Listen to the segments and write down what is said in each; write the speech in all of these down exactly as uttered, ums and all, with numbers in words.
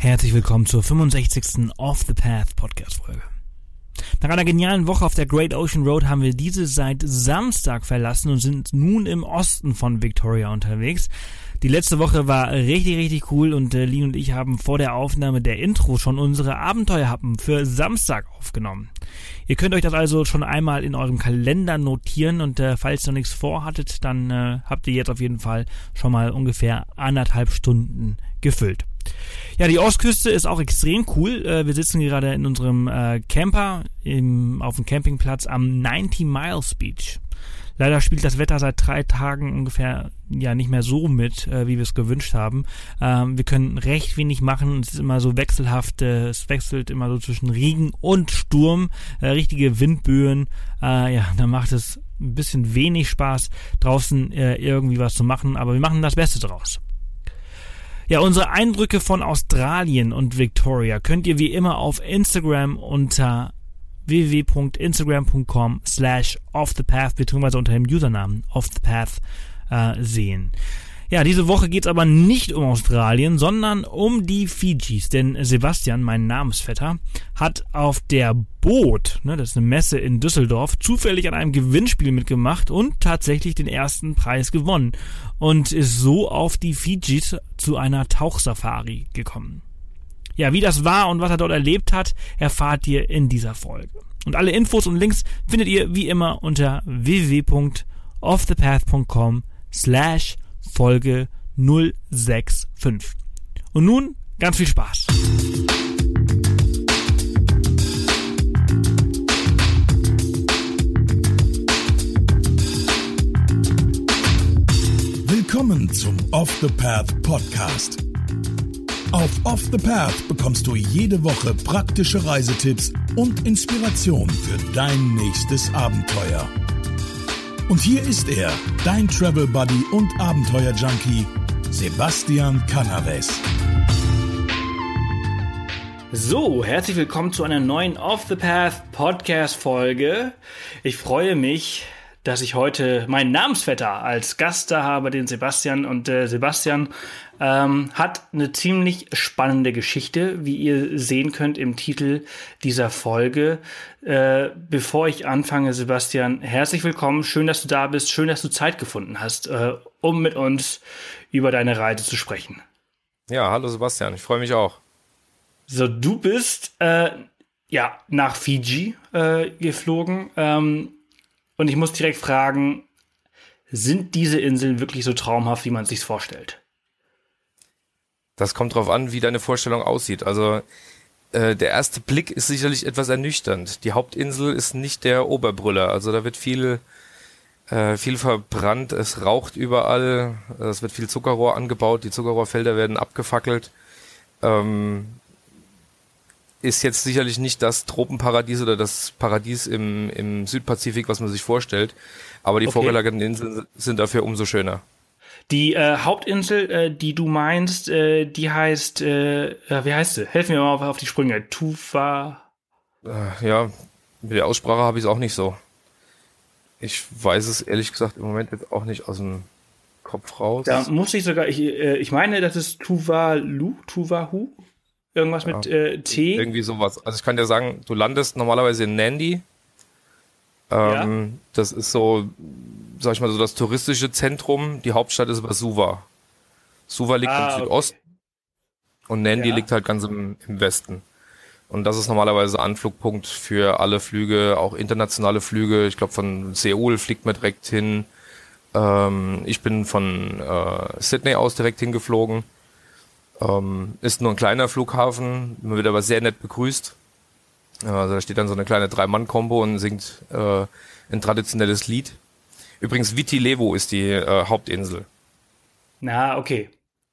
Herzlich willkommen zur fünfundsechzigsten Off the Path Podcast-Folge. Nach einer genialen Woche auf der Great Ocean Road haben wir diese seit Samstag verlassen und sind nun im Osten von Victoria unterwegs. Die letzte Woche war richtig, richtig cool und äh, Lin und ich haben vor der Aufnahme der Intro schon unsere Abenteuerhappen für Samstag aufgenommen. Ihr könnt euch das also schon einmal in eurem Kalender notieren und äh, falls ihr noch nichts vorhattet, dann äh, habt ihr jetzt auf jeden Fall schon mal ungefähr anderthalb Stunden gefüllt. Ja, die Ostküste ist auch extrem cool. Äh, wir sitzen gerade in unserem äh, Camper im, auf dem Campingplatz am ninety Miles Beach. Leider spielt das Wetter seit drei Tagen ungefähr ja nicht mehr so mit, äh, wie wir es gewünscht haben. Ähm, wir können recht wenig machen. Es ist immer so wechselhaft. Äh, es wechselt immer so zwischen Regen und Sturm. Äh, richtige Windböen. Äh, ja, da macht es ein bisschen wenig Spaß, draußen äh, irgendwie was zu machen. Aber wir machen das Beste draus. Ja, unsere Eindrücke von Australien und Victoria könnt ihr wie immer auf Instagram unter w w w punkt instagram punkt com slash offthepath beziehungsweise unter dem Usernamen offthepath äh, sehen. Ja, diese Woche geht's aber nicht um Australien, sondern um die Fidschis, denn Sebastian, mein Namensvetter, hat auf der Boot, ne, das ist eine Messe in Düsseldorf, zufällig an einem Gewinnspiel mitgemacht und tatsächlich den ersten Preis gewonnen und ist so auf die Fidschis zu einer Tauchsafari gekommen. Ja, wie das war und was er dort erlebt hat, erfahrt ihr in dieser Folge. Und alle Infos und Links findet ihr wie immer unter w w w punkt offthepath punkt com slash Folge null sechs fünf. Und nun ganz viel Spaß. Willkommen zum Off the Path Podcast. Auf Off the Path bekommst du jede Woche praktische Reisetipps und Inspiration für dein nächstes Abenteuer. Und hier ist er, dein Travel Buddy und Abenteuer-Junkie, Sebastian Canaves. So, herzlich willkommen zu einer neuen Off the Path Podcast-Folge. Ich freue mich, dass ich heute meinen Namensvetter als Gast da habe, den Sebastian. Und äh, Sebastian ähm, hat eine ziemlich spannende Geschichte, wie ihr sehen könnt im Titel dieser Folge. Äh, bevor ich anfange, Sebastian, herzlich willkommen. Schön, dass du da bist. Schön, dass du Zeit gefunden hast, äh, um mit uns über deine Reise zu sprechen. Ja, hallo Sebastian. Ich freue mich auch. So, du bist äh, ja nach Fidschi äh, geflogen. Ähm, Und ich muss direkt fragen, sind diese Inseln wirklich so traumhaft, wie man es sich vorstellt? Das kommt drauf an, wie deine Vorstellung aussieht. Also äh, der erste Blick ist sicherlich etwas ernüchternd. Die Hauptinsel ist nicht der Oberbrüller. Also da wird viel, äh, viel verbrannt, es raucht überall, es wird viel Zuckerrohr angebaut, die Zuckerrohrfelder werden abgefackelt. Ähm, ist jetzt sicherlich nicht das Tropenparadies oder das Paradies im, im Südpazifik, was man sich vorstellt. Aber die okay. vorgelagerten Inseln sind dafür umso schöner. Die äh, Hauptinsel, äh, die du meinst, äh, die heißt, äh, wie heißt sie? Helfen mir mal auf, auf die Sprünge. Tuva. Äh, ja, mit der Aussprache habe ich es auch nicht so. Ich weiß es ehrlich gesagt im Moment jetzt auch nicht aus dem Kopf raus. Da muss ich sogar, ich, äh, ich meine, das ist Tuvalu, Tuvahu. Irgendwas ja, mit äh, T. Irgendwie sowas. Also ich kann dir sagen, du landest normalerweise in Nadi. Ähm, ja. Das ist so, sag ich mal, so das touristische Zentrum. Die Hauptstadt ist aber Suva. Suva liegt ah, im Südosten okay. und Nadi ja. liegt halt ganz im, im Westen. Und das ist normalerweise Anflugpunkt für alle Flüge, auch internationale Flüge. Ich glaube, von Seoul fliegt man direkt hin. Ähm, ich bin von äh, Sydney aus direkt hingeflogen. Ähm, ist nur ein kleiner Flughafen, man wird aber sehr nett begrüßt. Also da steht dann so eine kleine Drei-Mann-Kombo und singt äh, ein traditionelles Lied. Übrigens, Viti Levu ist die äh, Hauptinsel. Na, okay.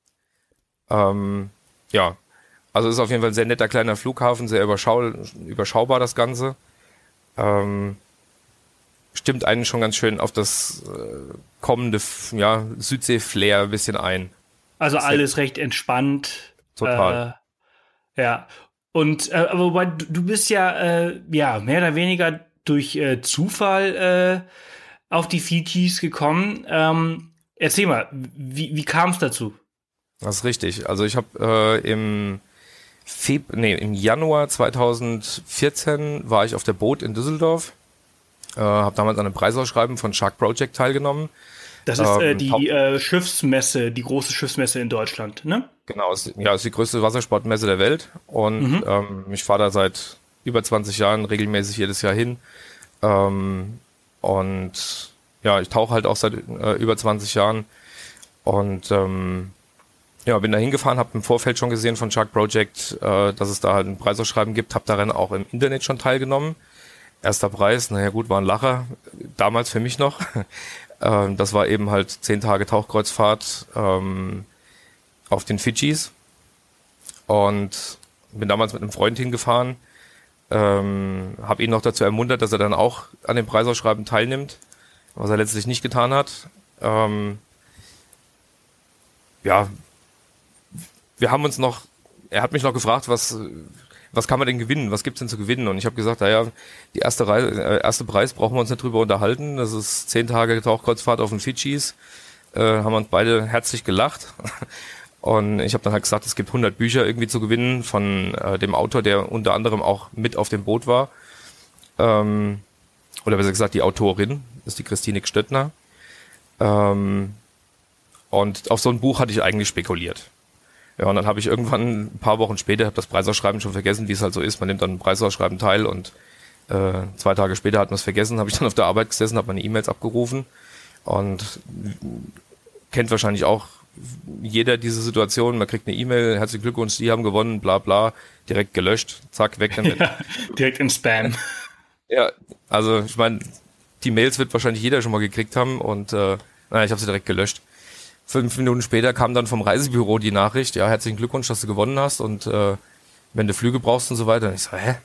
Ähm, ja, also ist auf jeden Fall ein sehr netter kleiner Flughafen, sehr überschau überschaubar das Ganze. Ähm, stimmt einen schon ganz schön auf das äh, kommende ja, Südsee-Flair ein bisschen ein. Also alles recht entspannt. Total. Äh, ja. Und äh, aber wobei du, du bist ja äh, ja mehr oder weniger durch äh, Zufall äh, auf die Fidschis gekommen. Ähm, erzähl mal, wie, wie kam es dazu? Das ist richtig. Also ich habe äh, im Feb- nee, im Januar zweitausendvierzehn war ich auf der Boot in Düsseldorf, äh, habe damals an einem Preisausschreiben von Shark Project teilgenommen. Das ist ähm, äh, die äh, Schiffsmesse, die große Schiffsmesse in Deutschland, ne? Genau, ist, ja, ist die größte Wassersportmesse der Welt und mhm. ähm, ich fahre da seit über zwanzig Jahren regelmäßig jedes Jahr hin ähm, und ja, ich tauche halt auch seit äh, über zwanzig Jahren und ähm, ja, bin da hingefahren, habe im Vorfeld schon gesehen von Shark Project, äh, dass es da halt ein Preisausschreiben gibt, habe daran auch im Internet schon teilgenommen. Erster Preis, naja gut, war ein Lacher, damals für mich noch. ähm, das war eben halt zehn Tage Tauchkreuzfahrt ähm, auf den Fidschis und bin damals mit einem Freund hingefahren, ähm, habe ihn noch dazu ermuntert, dass er dann auch an dem Preisausschreiben teilnimmt, was er letztlich nicht getan hat. Ähm, ja, wir haben uns noch, er hat mich noch gefragt, was was kann man denn gewinnen, was gibt's denn zu gewinnen? Und ich habe gesagt, naja, die erste Reise, äh, erste Preis brauchen wir uns nicht drüber unterhalten, das ist zehn Tage Tauchkreuzfahrt auf den Fidschis, äh, haben wir uns beide herzlich gelacht. Und ich habe dann halt gesagt, es gibt hundert Bücher irgendwie zu gewinnen von äh, dem Autor, der unter anderem auch mit auf dem Boot war. Ähm, oder besser gesagt, die Autorin ist die Christine Stöttner. Ähm, und auf so ein Buch hatte ich eigentlich spekuliert. Ja, und dann habe ich irgendwann ein paar Wochen später, habe das Preisausschreiben schon vergessen, wie es halt so ist. Man nimmt dann ein Preisausschreiben teil und äh, zwei Tage später hat man es vergessen, habe ich dann auf der Arbeit gesessen, habe meine E-Mails abgerufen und kennt wahrscheinlich auch jeder diese Situation. Man kriegt eine E-Mail, herzlichen Glückwunsch, Sie haben gewonnen, bla bla, direkt gelöscht, zack, weg damit. Ja, direkt in Spam. Ja, also ich meine, die Mails wird wahrscheinlich jeder schon mal gekriegt haben und äh, naja, ich habe sie direkt gelöscht. Fünf Minuten später kam dann vom Reisebüro die Nachricht, ja, herzlichen Glückwunsch, dass du gewonnen hast und äh, wenn du Flüge brauchst und so weiter. Und ich so, hä?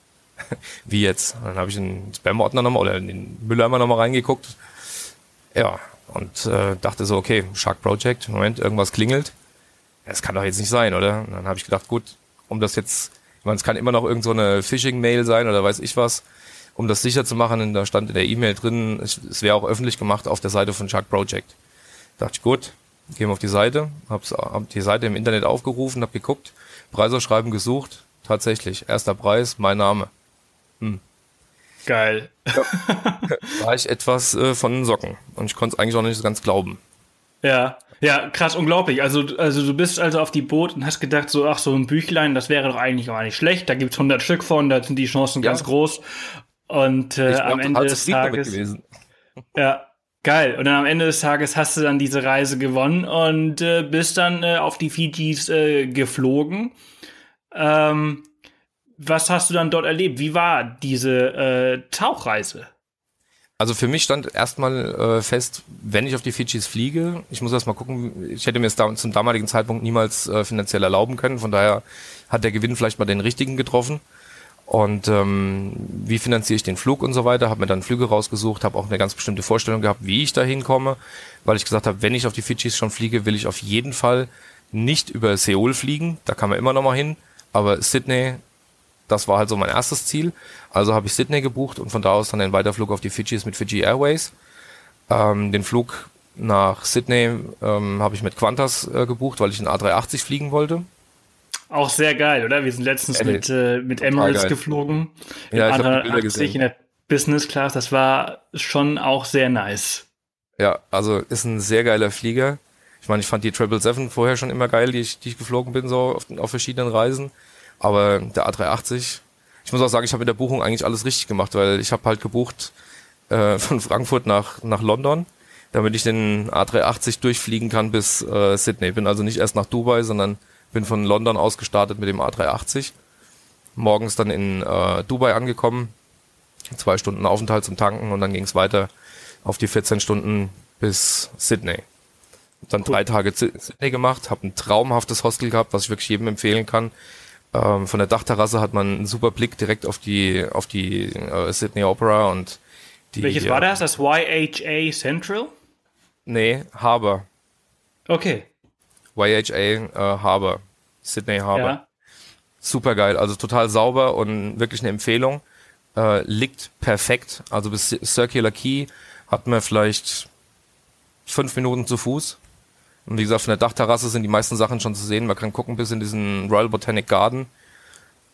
Wie jetzt? Und dann habe ich in den Spam-Ordner nochmal oder in den Mülleimer nochmal reingeguckt. Ja, und äh, dachte so, okay, Shark Project, Moment, irgendwas klingelt. Das kann doch jetzt nicht sein, oder? Und dann habe ich gedacht, gut, um das jetzt, ich meine, es kann immer noch irgend so eine Phishing-Mail sein oder weiß ich was, um das sicher zu machen, da stand in der E-Mail drin, es, es wäre auch öffentlich gemacht auf der Seite von Shark Project. Dachte ich, gut, gehen wir auf die Seite, hab's, hab die Seite im Internet aufgerufen, hab geguckt, Preisausschreiben gesucht, tatsächlich, erster Preis, mein Name. Hm. Geil. Ja, war ich etwas äh, von den Socken und ich konnte es eigentlich auch nicht so ganz glauben. Ja, ja, krass, unglaublich. Also, also du bist also auf die Boot und hast gedacht so, ach, so ein Büchlein, das wäre doch eigentlich gar nicht schlecht, da gibt's hundert Stück von, da sind die Chancen ja ganz groß und äh, am Ende des Tages... Ja, geil. Und dann am Ende des Tages hast du dann diese Reise gewonnen und äh, bist dann äh, auf die Fidschis äh, geflogen. Ähm, was hast du dann dort erlebt? Wie war diese äh, Tauchreise? Also für mich stand erstmal äh, fest, wenn ich auf die Fidschis fliege, ich muss erst mal gucken, ich hätte mir es da, zum damaligen Zeitpunkt niemals äh, finanziell erlauben können, von daher hat der Gewinn vielleicht mal den richtigen getroffen. Und ähm, wie finanziere ich den Flug und so weiter, habe mir dann Flüge rausgesucht, habe auch eine ganz bestimmte Vorstellung gehabt, wie ich da hinkomme, weil ich gesagt habe, wenn ich auf die Fidschis schon fliege, will ich auf jeden Fall nicht über Seoul fliegen, da kann man immer noch mal hin, aber Sydney, das war halt so mein erstes Ziel, also habe ich Sydney gebucht und von da aus dann den Weiterflug auf die Fidschis mit Fiji Airways. Ähm, den Flug nach Sydney ähm, habe ich mit Qantas äh, gebucht, weil ich einen A drei achtzig fliegen wollte. Auch sehr geil, oder? Wir sind letztens mit, äh, mit Emirates geil. geflogen. Ja, ich habe die Bilder gesehen. In der Business Class, das war schon auch sehr nice. Ja, also ist ein sehr geiler Flieger. Ich meine, ich fand die sieben sieben sieben vorher schon immer geil, die ich, die ich geflogen bin, so auf, auf verschiedenen Reisen. Aber der A drei achtzig, ich muss auch sagen, ich habe in der Buchung eigentlich alles richtig gemacht, weil ich habe halt gebucht äh, von Frankfurt nach, nach London, damit ich den A drei achtzig durchfliegen kann bis äh, Sydney. Bin also nicht erst nach Dubai, sondern bin von London aus gestartet mit dem A drei achtzig. Morgens dann in äh, Dubai angekommen. Zwei Stunden Aufenthalt zum Tanken und dann ging es weiter auf die vierzehn Stunden bis Sydney. Dann cool. drei Tage Sydney gemacht, habe ein traumhaftes Hostel gehabt, was ich wirklich jedem empfehlen kann. Ähm, von der Dachterrasse hat man einen super Blick direkt auf die auf die äh, Sydney Opera und die. Welches war das? Das Y H A Central? Nee, Harbour. Okay. Y H A äh, Harbour, Sydney Harbour. Ja. Super geil, also total sauber und wirklich eine Empfehlung. Äh, liegt perfekt, also bis Circular Quay hat man vielleicht fünf Minuten zu Fuß. Und wie gesagt, von der Dachterrasse sind die meisten Sachen schon zu sehen. Man kann gucken bis in diesen Royal Botanic Garden,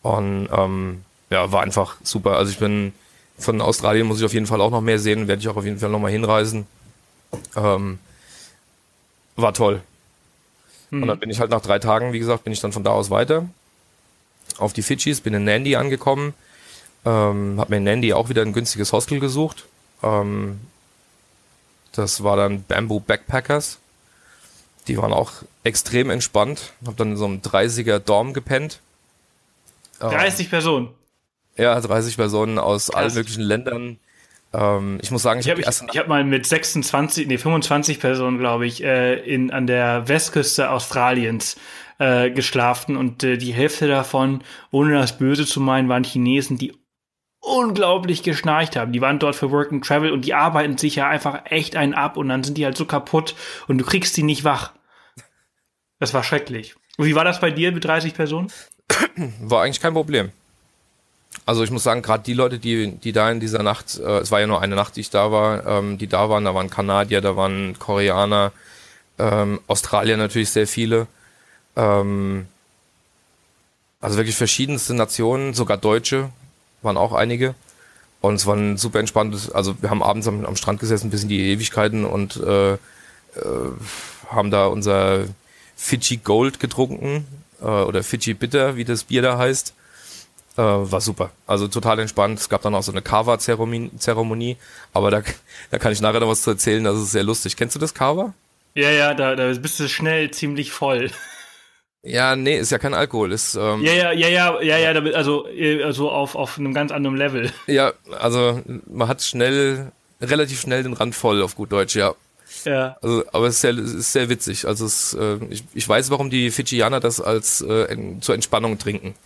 Und ähm, ja, war einfach super. Also ich bin von Australien muss ich auf jeden Fall auch noch mehr sehen, werde ich auch auf jeden Fall noch mal hinreisen. Ähm, war toll. Hm. Und dann bin ich halt nach drei Tagen, wie gesagt, bin ich dann von da aus weiter auf die Fidschis, bin in Nadi angekommen, ähm, habe mir in Nadi auch wieder ein günstiges Hostel gesucht. Ähm, das war dann Bamboo Backpackers. Die waren auch extrem entspannt. Habe dann in so einem dreißiger Dorm gepennt. dreißig ähm, Personen? Ja, dreißig Personen aus Krass. allen möglichen Ländern. Ähm, ich muss sagen, ich, ich habe ich, ich hab mal mit sechsundzwanzig, nee, fünfundzwanzig Personen, glaube ich, äh, in, an der Westküste Australiens äh, geschlafen und äh, die Hälfte davon, ohne das Böse zu meinen, waren Chinesen, die unglaublich geschnarcht haben. Die waren dort für Work and Travel und die arbeiten sich ja einfach echt einen ab und dann sind die halt so kaputt und du kriegst die nicht wach. Das war schrecklich. Und wie war das bei dir mit dreißig Personen? War eigentlich kein Problem. Also ich muss sagen, gerade die Leute, die die da in dieser Nacht, äh, es war ja nur eine Nacht, die ich da war, ähm, die da waren, da waren Kanadier, da waren Koreaner, ähm, Australier natürlich sehr viele. Ähm, also wirklich verschiedenste Nationen, sogar Deutsche waren auch einige. Und es war ein super entspanntes, also wir haben abends am, am Strand gesessen, bis in die Ewigkeiten und äh, äh, haben da unser Fiji Gold getrunken äh, oder Fiji Bitter, wie das Bier da heißt. Äh, war super. Also total entspannt. Es gab dann auch so eine Kava-Zeremonie, Zeremonie, aber da, da kann ich nachher noch was zu erzählen, das ist sehr lustig. Kennst du das Kava? Ja, ja, da, da bist du schnell ziemlich voll. Ja, nee, ist ja kein Alkohol. Ist, ähm, ja, ja, ja, ja, ja, ja, damit, also, also auf, auf einem ganz anderen Level. Ja, also man hat schnell, relativ schnell den Rand voll, auf gut Deutsch, ja. Ja. Also, aber es ist sehr, es ist sehr witzig. Also es, äh, ich, ich weiß, warum die Fidschianer das als äh, in, zur Entspannung trinken.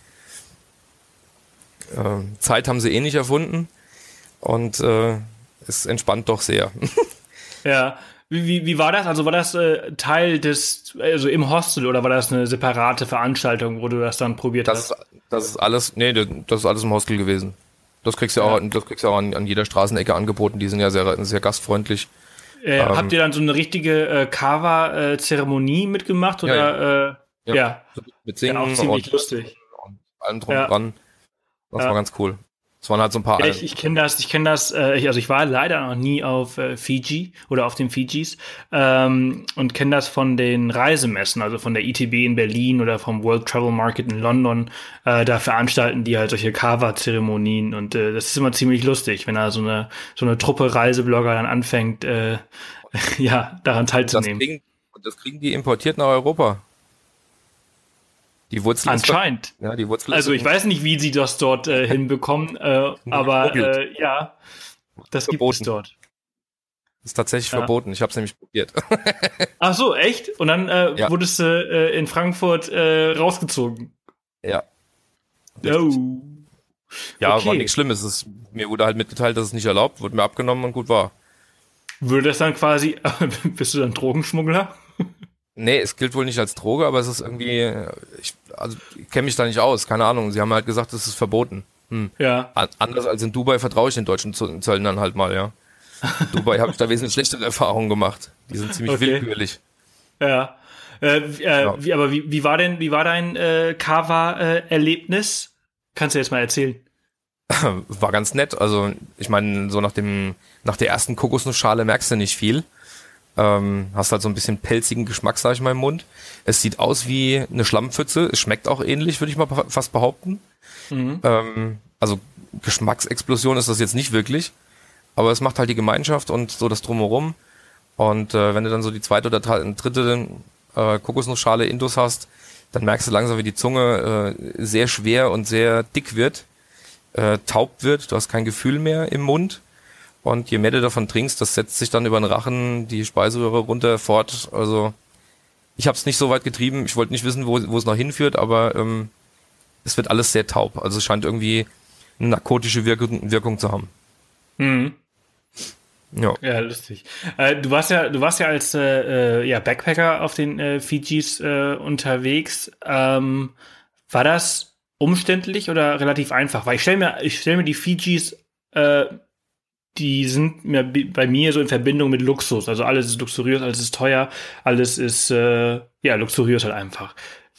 Äh, Zeit haben sie eh nicht erfunden und äh, es entspannt doch sehr. Ja. Wie, wie, wie war das? Also war das äh, Teil des, also im Hostel oder war das eine separate Veranstaltung, wo du das dann probiert das, hast? Das ist alles, nee, das ist alles im Hostel gewesen. Das kriegst du ja auch, das kriegst du auch an, an jeder Straßenecke angeboten. Die sind ja sehr, sehr gastfreundlich. Äh, ähm, habt ihr dann so eine richtige äh, Kava-Zeremonie mitgemacht oder? Ja, ja. Äh, ja. ja. Mit Singen ja, auch ziemlich und, lustig. Und allem drum ja. dran. Das ja. war ganz cool. Es waren halt so ein paar. Ja, ich ich kenne das, ich kenne das, äh, ich, also ich war leider noch nie auf äh, Fiji oder auf den Fidschis ähm, und kenne das von den Reisemessen, also von der I T B in Berlin oder vom World Travel Market in London. Äh, da veranstalten die halt solche Kava-Zeremonien und äh, das ist immer ziemlich lustig, wenn da so eine so eine Truppe Reiseblogger dann anfängt, äh, ja, daran teilzunehmen. Das kriegen, das kriegen die importiert nach Europa. Die Wurzel Anscheinend. Ist, ja, die Wurzel also ist ich weiß nicht, wie sie das dort äh, hinbekommen, äh, aber äh, ja, das verboten. Gibt es dort. Ist tatsächlich ja. verboten. Ich habe es nämlich probiert. Ach so, echt? Und dann äh, ja. wurdest du äh, in Frankfurt äh, rausgezogen? Ja. Oh. Ja, okay. war nichts Schlimmes. Es, mir wurde halt mitgeteilt, dass es nicht erlaubt, wurde mir abgenommen und gut war. Würde das dann quasi, bist du dann Drogenschmuggler? Nee, es gilt wohl nicht als Droge, aber es ist irgendwie, ich, also ich kenne mich da nicht aus, keine Ahnung. Sie haben halt gesagt, es ist verboten. Hm. Ja. An, anders als in Dubai vertraue ich den deutschen Zöllnern halt mal, ja. In Dubai habe ich da wesentlich schlechtere Erfahrungen gemacht. Die sind ziemlich okay. willkürlich. Ja. Äh, äh, ja. Wie, aber wie, wie war denn, wie war dein äh, Kava-Erlebnis? Kannst du jetzt mal erzählen? War ganz nett. Also ich meine, so nach dem, nach der ersten Kokosnussschale merkst du nicht viel. Ähm, hast halt so ein bisschen pelzigen Geschmack, sag ich mal, im Mund. Es sieht aus wie eine Schlammpfütze. Es schmeckt auch ähnlich, würde ich mal fast behaupten. Mhm. Ähm, also Geschmacksexplosion ist das jetzt nicht wirklich. Aber es macht halt die Gemeinschaft und so das Drumherum. Und äh, wenn du dann so die zweite oder dritte äh, Kokosnussschale Intus hast, dann merkst du langsam, wie die Zunge äh, sehr schwer und sehr dick wird, äh, taub wird. Du hast kein Gefühl mehr im Mund. Und je mehr du davon trinkst, das setzt sich dann über den Rachen, die Speiseröhre runter, fort. Also ich habe es nicht so weit getrieben. Ich wollte nicht wissen, wo, wo es noch hinführt, aber ähm, es wird alles sehr taub. Also es scheint irgendwie eine narkotische Wirkung, Wirkung zu haben. Mhm. Ja. Ja, lustig. Äh, du warst ja, du warst ja als äh, ja, Backpacker auf den äh, Fidschis äh, unterwegs. Ähm, war das umständlich oder relativ einfach? Weil ich stelle mir, ich stelle mir die Fidschis äh, die sind mir, bei mir so in Verbindung mit Luxus. Also alles ist luxuriös, alles ist teuer, alles ist äh, ja luxuriös halt einfach.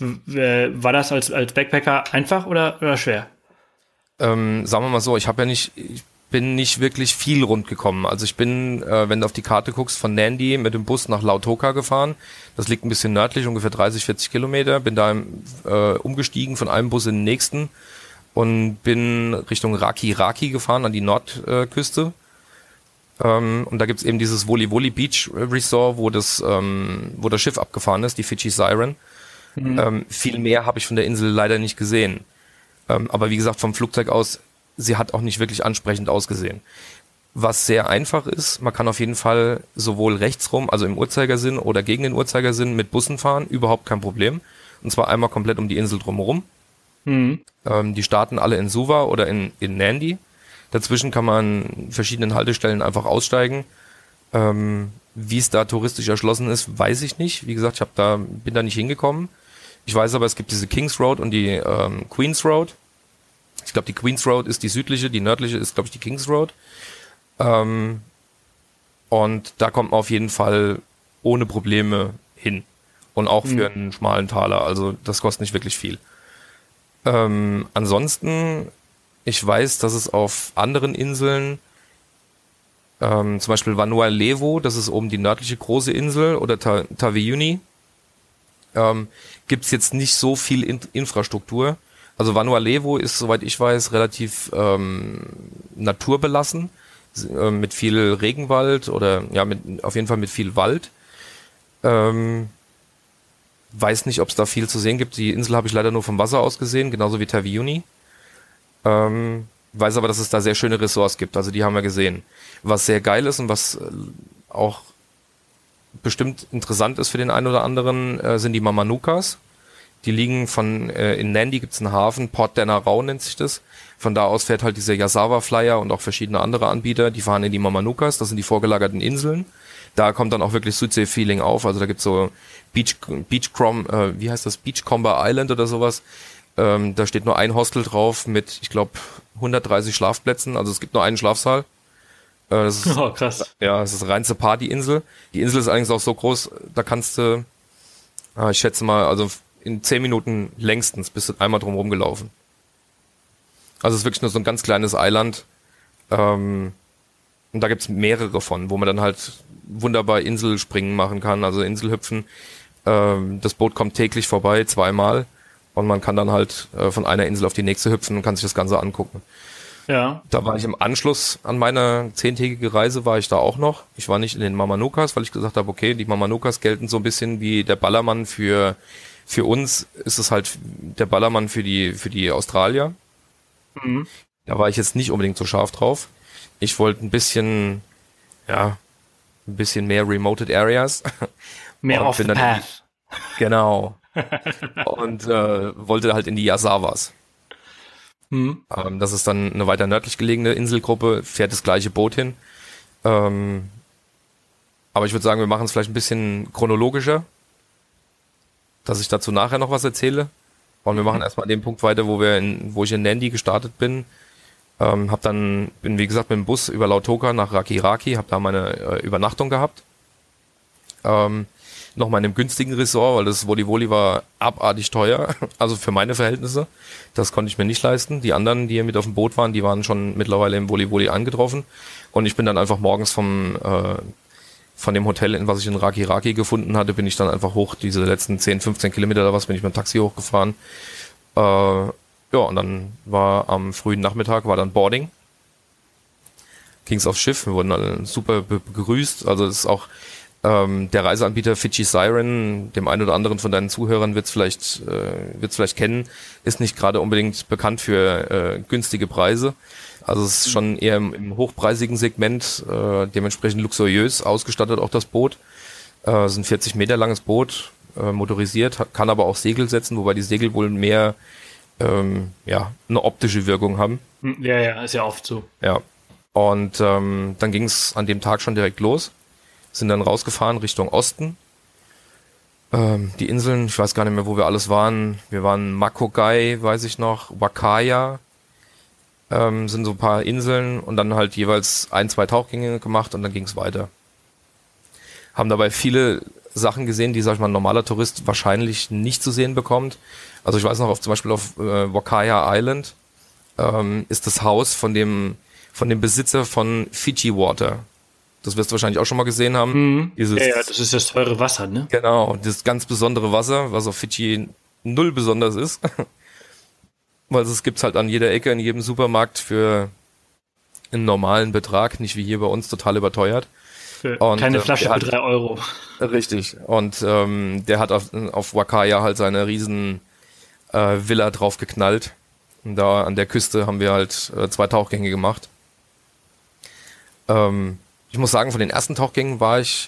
War das als, als Backpacker einfach oder, oder schwer? Ähm, sagen wir mal so, ich habe ja nicht, ich bin nicht wirklich viel rund gekommen. Also ich bin, äh, wenn du auf die Karte guckst, von Nandi mit dem Bus nach Lautoka gefahren. Das liegt ein bisschen nördlich, ungefähr dreißig, vierzig Kilometer. Bin da äh, umgestiegen von einem Bus in den nächsten und bin Richtung Raki Raki gefahren, an die Nordküste. Ähm, und da gibt's eben dieses Woli Woli Beach Resort, wo das, ähm, wo das Schiff abgefahren ist, die Fidschi Siren. Mhm. Ähm, viel mehr habe ich von der Insel leider nicht gesehen. Ähm, aber wie gesagt, vom Flugzeug aus, sie hat auch nicht wirklich ansprechend ausgesehen. Was sehr einfach ist, man kann auf jeden Fall sowohl rechtsrum, also im Uhrzeigersinn oder gegen den Uhrzeigersinn mit Bussen fahren, überhaupt kein Problem. Und zwar einmal komplett um die Insel drumherum. Mhm. Ähm, die starten alle in Suva oder in, in Nandi. Dazwischen kann man in verschiedenen Haltestellen einfach aussteigen. Ähm, wie es da touristisch erschlossen ist, weiß ich nicht. Wie gesagt, ich hab da, bin da nicht hingekommen. Ich weiß aber, es gibt diese Kings Road und die ähm, Queens Road. Ich glaube, die Queens Road ist die südliche, die nördliche ist, glaube ich, die Kings Road. Ähm, und da kommt man auf jeden Fall ohne Probleme hin. Und auch für mhm. einen schmalen Taler. Also das kostet nicht wirklich viel. Ähm, ansonsten, ich weiß, dass es auf anderen Inseln, ähm, zum Beispiel Vanua-Levo, das ist oben die nördliche große Insel, oder Ta- Taveuni, ähm, gibt es jetzt nicht so viel in- Infrastruktur. Also Vanua-Levo ist, soweit ich weiß, relativ ähm, naturbelassen, äh, mit viel Regenwald oder ja, mit auf jeden Fall mit viel Wald. Ähm, weiß nicht, ob es da viel zu sehen gibt. Die Insel habe ich leider nur vom Wasser aus gesehen, genauso wie Taveuni. Ähm, weiß aber, dass es da sehr schöne Ressorts gibt, also die haben wir gesehen. Was sehr geil ist und was äh, auch bestimmt interessant ist für den einen oder anderen, äh, sind die Mamanukas. Die liegen von, äh, in Nandi gibt's einen Hafen, Port Denarau nennt sich das. Von da aus fährt halt dieser Yasawa Flyer und auch verschiedene andere Anbieter, die fahren in die Mamanukas, das sind die vorgelagerten Inseln. Da kommt dann auch wirklich Südsee-Feeling auf, also da gibt's so Beach, Beachcrom, äh, wie heißt das, Beachcomber Island oder sowas. Ähm, da steht nur ein Hostel drauf mit, ich glaube, hundertdreißig Schlafplätzen, also es gibt nur einen Schlafsaal. Äh, das ist, oh, krass. Ja, es ist reinste Partyinsel. Die Insel ist allerdings auch so groß, da kannst du, äh, ich schätze mal, also in zehn Minuten längstens bist du einmal drum rumgelaufen. Also es ist wirklich nur so ein ganz kleines Eiland. Ähm, und da gibt's mehrere von, wo man dann halt wunderbar Inselspringen machen kann, also Inselhüpfen. Ähm, das Boot kommt täglich vorbei, zweimal. Und man kann dann halt äh, von einer Insel auf die nächste hüpfen und kann sich das Ganze angucken. Ja. Da war ich im Anschluss an meiner zehntägige Reise, war ich da auch noch. Ich war nicht in den Mamanukas, weil ich gesagt habe, okay, die Mamanukas gelten so ein bisschen wie der Ballermann für Für uns ist es halt der Ballermann für die für die Australier. Mhm. Da war ich jetzt nicht unbedingt so scharf drauf. Ich wollte ein bisschen, ja, ein bisschen mehr remoted areas. Mehr off the path. Genau. Und äh, wollte halt in die Yasawas. Mhm. Ähm, das ist dann eine weiter nördlich gelegene Inselgruppe, fährt das gleiche Boot hin. Ähm, aber ich würde sagen, wir machen es vielleicht ein bisschen chronologischer, dass ich dazu nachher noch was erzähle. Und wir machen erstmal an dem Punkt weiter, wo wir in, wo ich in Nandi gestartet bin. Ähm, hab dann, bin wie gesagt mit dem Bus über Lautoka nach Raki Raki, hab da meine äh, Übernachtung gehabt. Ähm, nochmal in einem günstigen Resort, weil das Woli Woli war abartig teuer, also für meine Verhältnisse. Das konnte ich mir nicht leisten. Die anderen, die hier mit auf dem Boot waren, die waren schon mittlerweile im Woli Woli angetroffen. Und ich bin dann einfach morgens vom äh, von dem Hotel, in was ich in Raki Raki gefunden hatte, bin ich dann einfach hoch, diese letzten zehn, fünfzehn Kilometer oder was, bin ich mit dem Taxi hochgefahren. Äh, ja, und dann war am frühen Nachmittag, war dann Boarding. Ging's aufs Schiff, wir wurden alle super begrüßt. Also es ist auch ähm, der Reiseanbieter Fidschi Siren, dem einen oder anderen von deinen Zuhörern wird's vielleicht, äh, wird's vielleicht kennen, ist nicht gerade unbedingt bekannt für äh, günstige Preise. Also es ist schon eher im, im hochpreisigen Segment, äh, dementsprechend luxuriös ausgestattet auch das Boot. Äh, es ist ein vierzig Meter langes Boot, äh, motorisiert, hat, kann aber auch Segel setzen, wobei die Segel wohl mehr ähm, ja eine optische Wirkung haben. Ja, ja, ist ja oft so. Ja. Und ähm, dann ging es an dem Tag schon direkt los, sind dann rausgefahren Richtung Osten. Ähm, die Inseln, ich weiß gar nicht mehr, wo wir alles waren. Wir waren Makogai, weiß ich noch, Wakaya. Ähm, sind so ein paar Inseln und dann halt jeweils ein, zwei Tauchgänge gemacht und dann ging es weiter. haben dabei viele Sachen gesehen, die, sag ich mal, ein normaler Tourist wahrscheinlich nicht zu sehen bekommt. Also ich weiß noch, auf, zum Beispiel auf äh, Wakaya Island ähm, ist das Haus von dem von dem Besitzer von Fiji Water. Das wirst du wahrscheinlich auch schon mal gesehen haben. Mhm. Dieses, ja, ja, das ist das teure Wasser, ne? Genau, das ganz besondere Wasser, was auf Fidschi null besonders ist. Weil es gibt's halt an jeder Ecke, in jedem Supermarkt für einen normalen Betrag, nicht wie hier bei uns total überteuert. Für und, keine äh, Flasche für drei Euro. Richtig. Und ähm, der hat auf, auf Wakaya halt seine riesen äh, Villa drauf geknallt. Und da an der Küste haben wir halt äh, zwei Tauchgänge gemacht. Ähm, ich muss sagen, von den ersten Tauchgängen war ich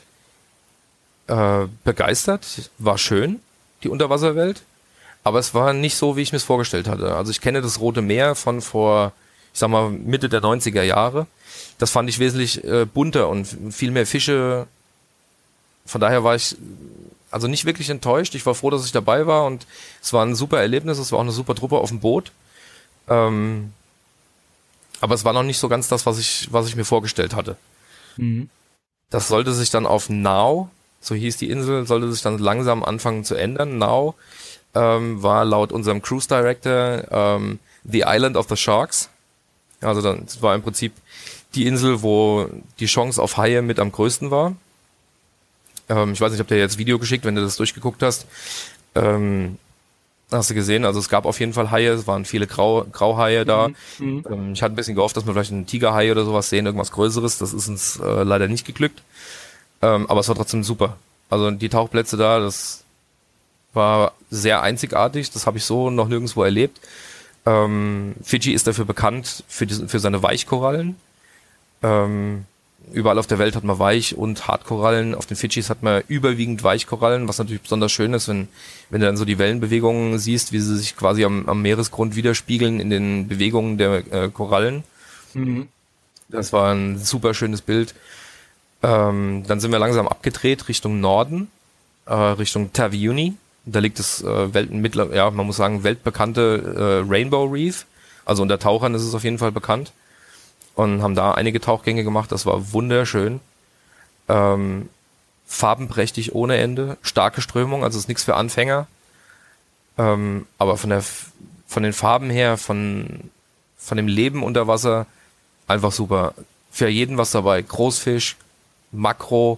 äh, begeistert. War schön, die Unterwasserwelt. Aber es war nicht so, wie ich mir es vorgestellt hatte. Also ich kenne das Rote Meer von vor, ich sag mal, Mitte der neunziger Jahre. Das fand ich wesentlich äh, bunter und viel mehr Fische. Von daher war ich also nicht wirklich enttäuscht. Ich war froh, dass ich dabei war und es war ein super Erlebnis. Es war auch eine super Truppe auf dem Boot. Ähm, aber es war noch nicht so ganz das, was ich, was ich mir vorgestellt hatte. Mhm. Das sollte sich dann auf Nau, so hieß die Insel, sollte sich dann langsam anfangen zu ändern. Nau ähm, war laut unserem Cruise Director ähm, The Island of the Sharks. Also dann das war im Prinzip die Insel, wo die Chance auf Haie mit am größten war. Ähm, ich weiß nicht, ob der jetzt Video geschickt, wenn du das durchgeguckt hast. Ähm, hast du gesehen, also es gab auf jeden Fall Haie, es waren viele Grau, Grauhaie da. Mhm. Ähm, ich hatte ein bisschen gehofft, dass wir vielleicht einen Tigerhai oder sowas sehen, irgendwas Größeres. Das ist uns äh, leider nicht geglückt. Ähm, aber es war trotzdem super. Also die Tauchplätze da, das war sehr einzigartig. Das habe ich so noch nirgendwo erlebt. Ähm, Fidschi ist dafür bekannt für, die, für seine Weichkorallen. Ähm, überall auf der Welt hat man Weich- und Hartkorallen. Auf den Fidschis hat man überwiegend Weichkorallen, was natürlich besonders schön ist, wenn, wenn du dann so die Wellenbewegungen siehst, wie sie sich quasi am, am Meeresgrund widerspiegeln in den Bewegungen der äh, Korallen. Mhm. Das war ein super schönes Bild. Ähm, dann sind wir langsam abgedreht Richtung Norden, äh, Richtung Taveuni. Da liegt das äh, Welt, mittler, ja, man muss sagen, weltbekannte äh, Rainbow Reef. Also unter Tauchern ist es auf jeden Fall bekannt. Und haben da einige Tauchgänge gemacht. Das war wunderschön. Ähm, farbenprächtig ohne Ende. Starke Strömung, also ist nichts für Anfänger. Ähm, aber von der von den Farben her, von von dem Leben unter Wasser einfach super. Für jeden was dabei. Großfisch, Makro.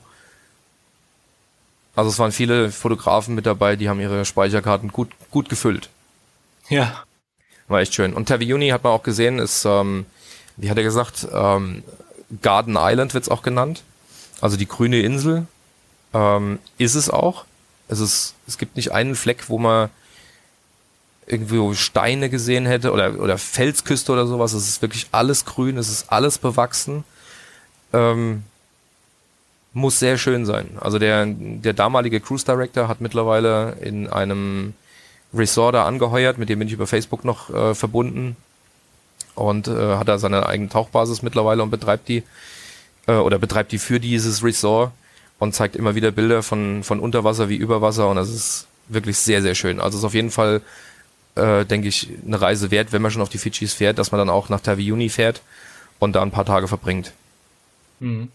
Also es waren viele Fotografen mit dabei, die haben ihre Speicherkarten gut gut gefüllt. Ja. War echt schön. Und Taveuni hat man auch gesehen, ist, ähm, wie hat er gesagt, ähm, Garden Island wird's auch genannt. Also die grüne Insel. Ähm, ist es auch. Es ist, es gibt nicht einen Fleck, wo man irgendwo Steine gesehen hätte oder, oder Felsküste oder sowas. Es ist wirklich alles grün, es ist alles bewachsen. Ähm, muss sehr schön sein. Also der, der damalige Cruise Director hat mittlerweile in einem Resort da angeheuert, mit dem bin ich über Facebook noch äh, verbunden und äh, hat da seine eigene Tauchbasis mittlerweile und betreibt die äh, oder betreibt die für dieses Resort und zeigt immer wieder Bilder von von Unterwasser wie Überwasser und das ist wirklich sehr, sehr schön. Also es ist auf jeden Fall, äh, denke ich, eine Reise wert, wenn man schon auf die Fidschis fährt, dass man dann auch nach Taveuni fährt und da ein paar Tage verbringt. Mhm.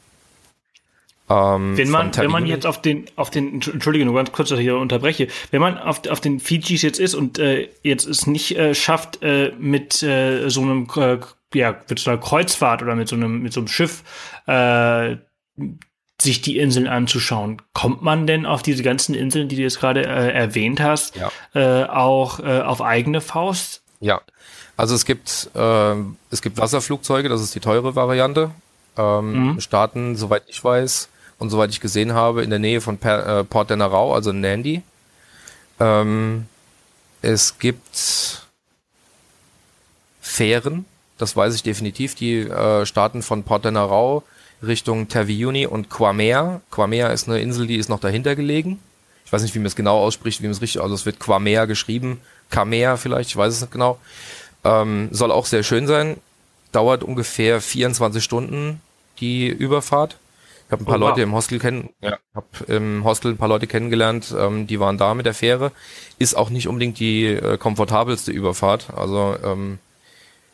Ähm, wenn man, wenn man jetzt auf den, auf den, Entschuldige, nur ganz kurz, dass ich hier unterbreche, wenn man auf, auf den Fidschis jetzt ist und äh, jetzt es nicht äh, schafft, äh, mit äh, so einem, äh, ja, mit so einer Kreuzfahrt oder mit so einem, mit so einem Schiff äh, sich die Inseln anzuschauen, kommt man denn auf diese ganzen Inseln, die du jetzt gerade äh, erwähnt hast, ja. äh, auch äh, auf eigene Faust? Ja, also es gibt, äh, es gibt Wasserflugzeuge, das ist die teure Variante. Ähm, mhm. Starten, soweit ich weiß, und soweit ich gesehen habe, in der Nähe von per, äh, Port de Narau, also Nandi. Ähm, es gibt Fähren, das weiß ich definitiv, die äh, starten von Port de Narau Richtung Taveuni und Quamea. Quamea ist eine Insel, die ist noch dahinter gelegen. Ich weiß nicht, wie man es genau ausspricht, wie man es richtig, also es wird Quamea geschrieben, Kamea vielleicht, ich weiß es nicht genau. Ähm, soll auch sehr schön sein. Dauert ungefähr vierundzwanzig Stunden die Überfahrt. Ich habe ein paar oh, wow. Leute im Hostel kennen, ja. habe im Hostel ein paar Leute kennengelernt, ähm, die waren da mit der Fähre. Ist auch nicht unbedingt die äh, komfortabelste Überfahrt. Also ähm,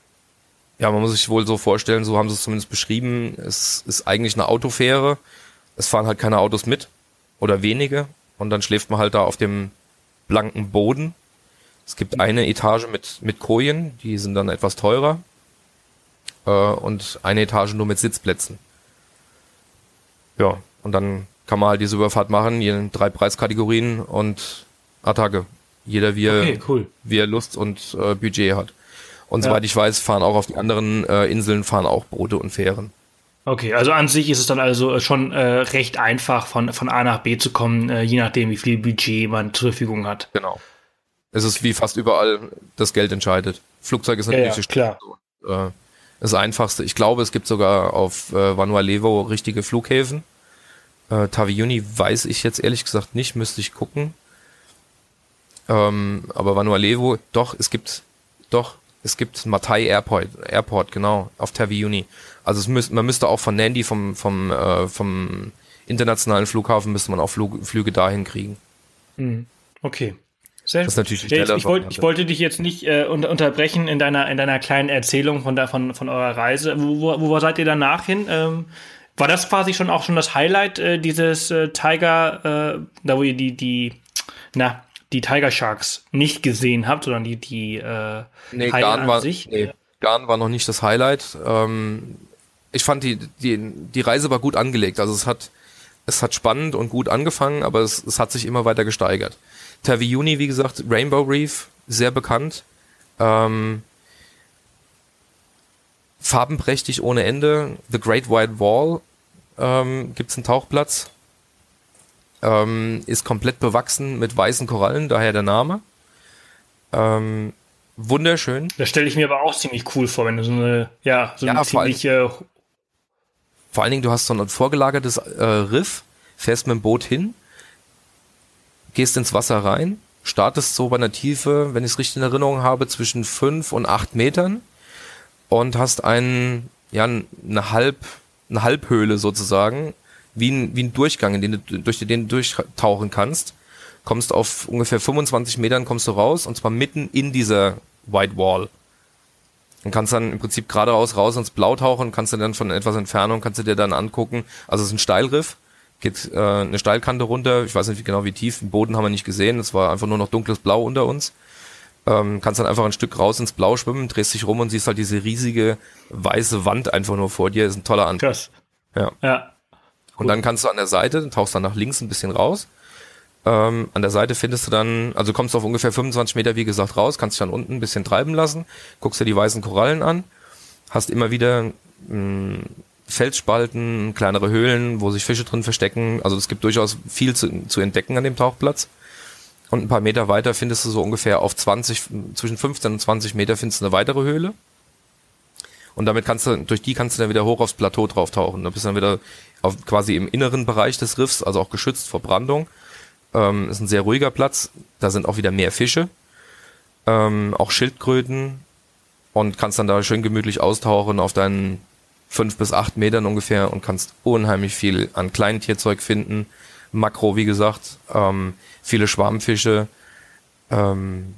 ja, man muss sich wohl so vorstellen, so haben sie es zumindest beschrieben. Es ist eigentlich eine Autofähre es fahren halt keine Autos mit oder wenige und dann schläft man halt da auf dem blanken Boden. Es gibt eine Etage mit, mit Kojen, die sind dann etwas teurer äh, und eine Etage nur mit Sitzplätzen. Ja, und dann kann man halt diese Überfahrt machen, in drei Preiskategorien und Attacke. Jeder wie er, okay, cool. wie er Lust und äh, Budget hat. Und ja. soweit ich weiß, fahren auch auf die anderen äh, Inseln fahren auch Boote und Fähren. Okay, also an sich ist es dann also schon äh, recht einfach, von, von A nach B zu kommen, äh, je nachdem, wie viel Budget man zur Verfügung hat. Genau. Es ist wie fast überall, das Geld entscheidet. Flugzeug ist natürlich ja, ja, klar. So, äh, das Einfachste. Ich glaube, es gibt sogar auf äh, Vanuatu richtige Flughäfen. Äh, Taveuni weiß ich jetzt ehrlich gesagt nicht, müsste ich gucken. Ähm, aber Vanuatu, doch, es gibt, doch, es gibt Matai Airport, Airport, genau, auf Taveuni. Also es müsst, man müsste auch von Nadi, vom, vom, äh, vom internationalen Flughafen, müsste man auch Flug, Flüge dahin kriegen. Okay. Sehr das ist natürlich ja, ich, ich, wollt, ich wollte dich jetzt nicht äh, unter, unterbrechen in deiner, in deiner kleinen Erzählung von, der, von, von eurer Reise. Wo, wo, wo seid ihr danach hin? Ähm, war das quasi schon auch schon das Highlight äh, dieses äh, Tiger, äh, da wo ihr die, die, na, die Tiger Sharks nicht gesehen habt, sondern die, die äh, nee, Haie Garn an war, sich? Nee, Garn war noch nicht das Highlight. Ähm, ich fand die, die, die Reise war gut angelegt. Also es hat, es hat spannend und gut angefangen, aber es, es hat sich immer weiter gesteigert. Taveuni, wie gesagt, Rainbow Reef, sehr bekannt. Ähm, farbenprächtig ohne Ende. The Great White Wall ähm, gibt es einen Tauchplatz. Ähm, ist komplett bewachsen mit weißen Korallen, daher der Name. Ähm, wunderschön. Das stelle ich mir aber auch ziemlich cool vor, wenn du so eine, ja, so ja, eine vor ziemlich... Allen, äh, vor allen Dingen, du hast so ein vorgelagertes äh, Riff, fährst mit dem Boot hin, gehst ins Wasser rein, startest so bei einer Tiefe, wenn ich es richtig in Erinnerung habe, zwischen fünf und acht Metern und hast einen, ja, eine Halb, eine Halbhöhle sozusagen, wie ein, wie ein Durchgang, in den du, durch den du durchtauchen kannst. Kommst auf ungefähr fünfundzwanzig Metern, kommst du raus, und zwar mitten in dieser White Wall. Und kannst dann im Prinzip geradeaus raus ins Blau tauchen, kannst du dann von etwas Entfernung, kannst du dir dann angucken, also es ist ein Steilriff, geht äh, eine Steilkante runter, ich weiß nicht genau wie tief, den Boden haben wir nicht gesehen, es war einfach nur noch dunkles Blau unter uns. Ähm, kannst dann einfach ein Stück raus ins Blau schwimmen, drehst dich rum und siehst halt diese riesige weiße Wand einfach nur vor dir, ist ein toller Anblick. Krass. Ja. Ja. Und dann kannst du an der Seite, tauchst dann nach links ein bisschen raus. Ähm, an der Seite findest du dann, also kommst du auf ungefähr fünfundzwanzig Meter, wie gesagt, raus, kannst dich dann unten ein bisschen treiben lassen, guckst dir die weißen Korallen an, hast immer wieder mh, Felsspalten, kleinere Höhlen, wo sich Fische drin verstecken. Also es gibt durchaus viel zu, zu entdecken an dem Tauchplatz. Und ein paar Meter weiter findest du so ungefähr auf zwanzig, zwischen fünfzehn und zwanzig Meter findest du eine weitere Höhle. Und damit kannst du, durch die kannst du dann wieder hoch aufs Plateau drauf tauchen. Da bist du dann wieder auf, quasi im inneren Bereich des Riffs, also auch geschützt vor Brandung. Ähm, ist ein sehr ruhiger Platz. Da sind auch wieder mehr Fische. Ähm, auch Schildkröten. Und kannst dann da schön gemütlich austauchen auf deinen fünf bis acht Metern ungefähr und kannst unheimlich viel an kleinen Tierzeug finden. Makro, wie gesagt, ähm, viele Schwarmfische. Ähm,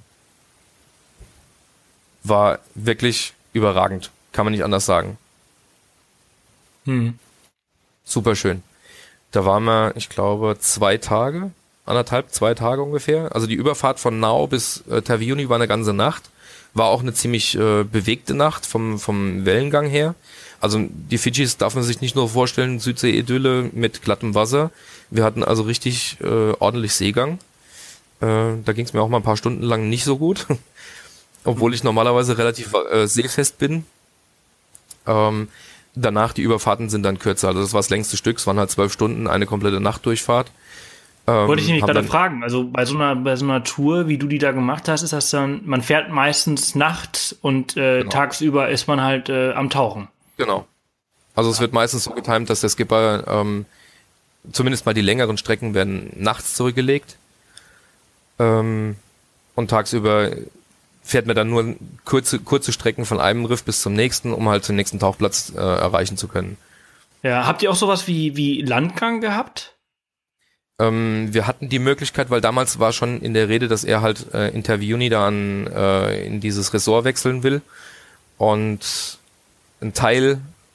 war wirklich überragend. Kann man nicht anders sagen. Hm. Super schön. Da waren wir, ich glaube, zwei Tage, anderthalb, zwei Tage ungefähr. Also die Überfahrt von Nao bis äh, Taveuni war eine ganze Nacht. War auch eine ziemlich äh, bewegte Nacht vom, vom Wellengang her. Also die Fidschis darf man sich nicht nur vorstellen, Südsee-Idylle mit glattem Wasser. Wir hatten also richtig äh, ordentlich Seegang. Äh, da ging es mir auch mal ein paar Stunden lang nicht so gut. Obwohl ich normalerweise relativ äh, seefest bin. Ähm, danach die Überfahrten sind dann kürzer. Also das war das längste Stück. Es waren halt zwölf Stunden, eine komplette Nachtdurchfahrt. Ähm, Wollte ich dich gerade dann, fragen. Also bei so einer bei so einer Tour, wie du die da gemacht hast, ist das dann, man fährt meistens nachts und äh, genau. tagsüber ist man halt äh, am Tauchen. Genau. Also es wird meistens so getimt, dass der Skipper, ähm, zumindest mal die längeren Strecken werden nachts zurückgelegt. Ähm, und tagsüber fährt man dann nur kurze, kurze Strecken von einem Riff bis zum nächsten, um halt den nächsten Tauchplatz äh, erreichen zu können. Ja, habt ihr auch sowas wie, wie Landgang gehabt? Ähm, wir hatten die Möglichkeit, weil damals war schon in der Rede, dass er halt äh, in Taveuni da an, äh, in dieses Ressort wechseln will. Und ein Teil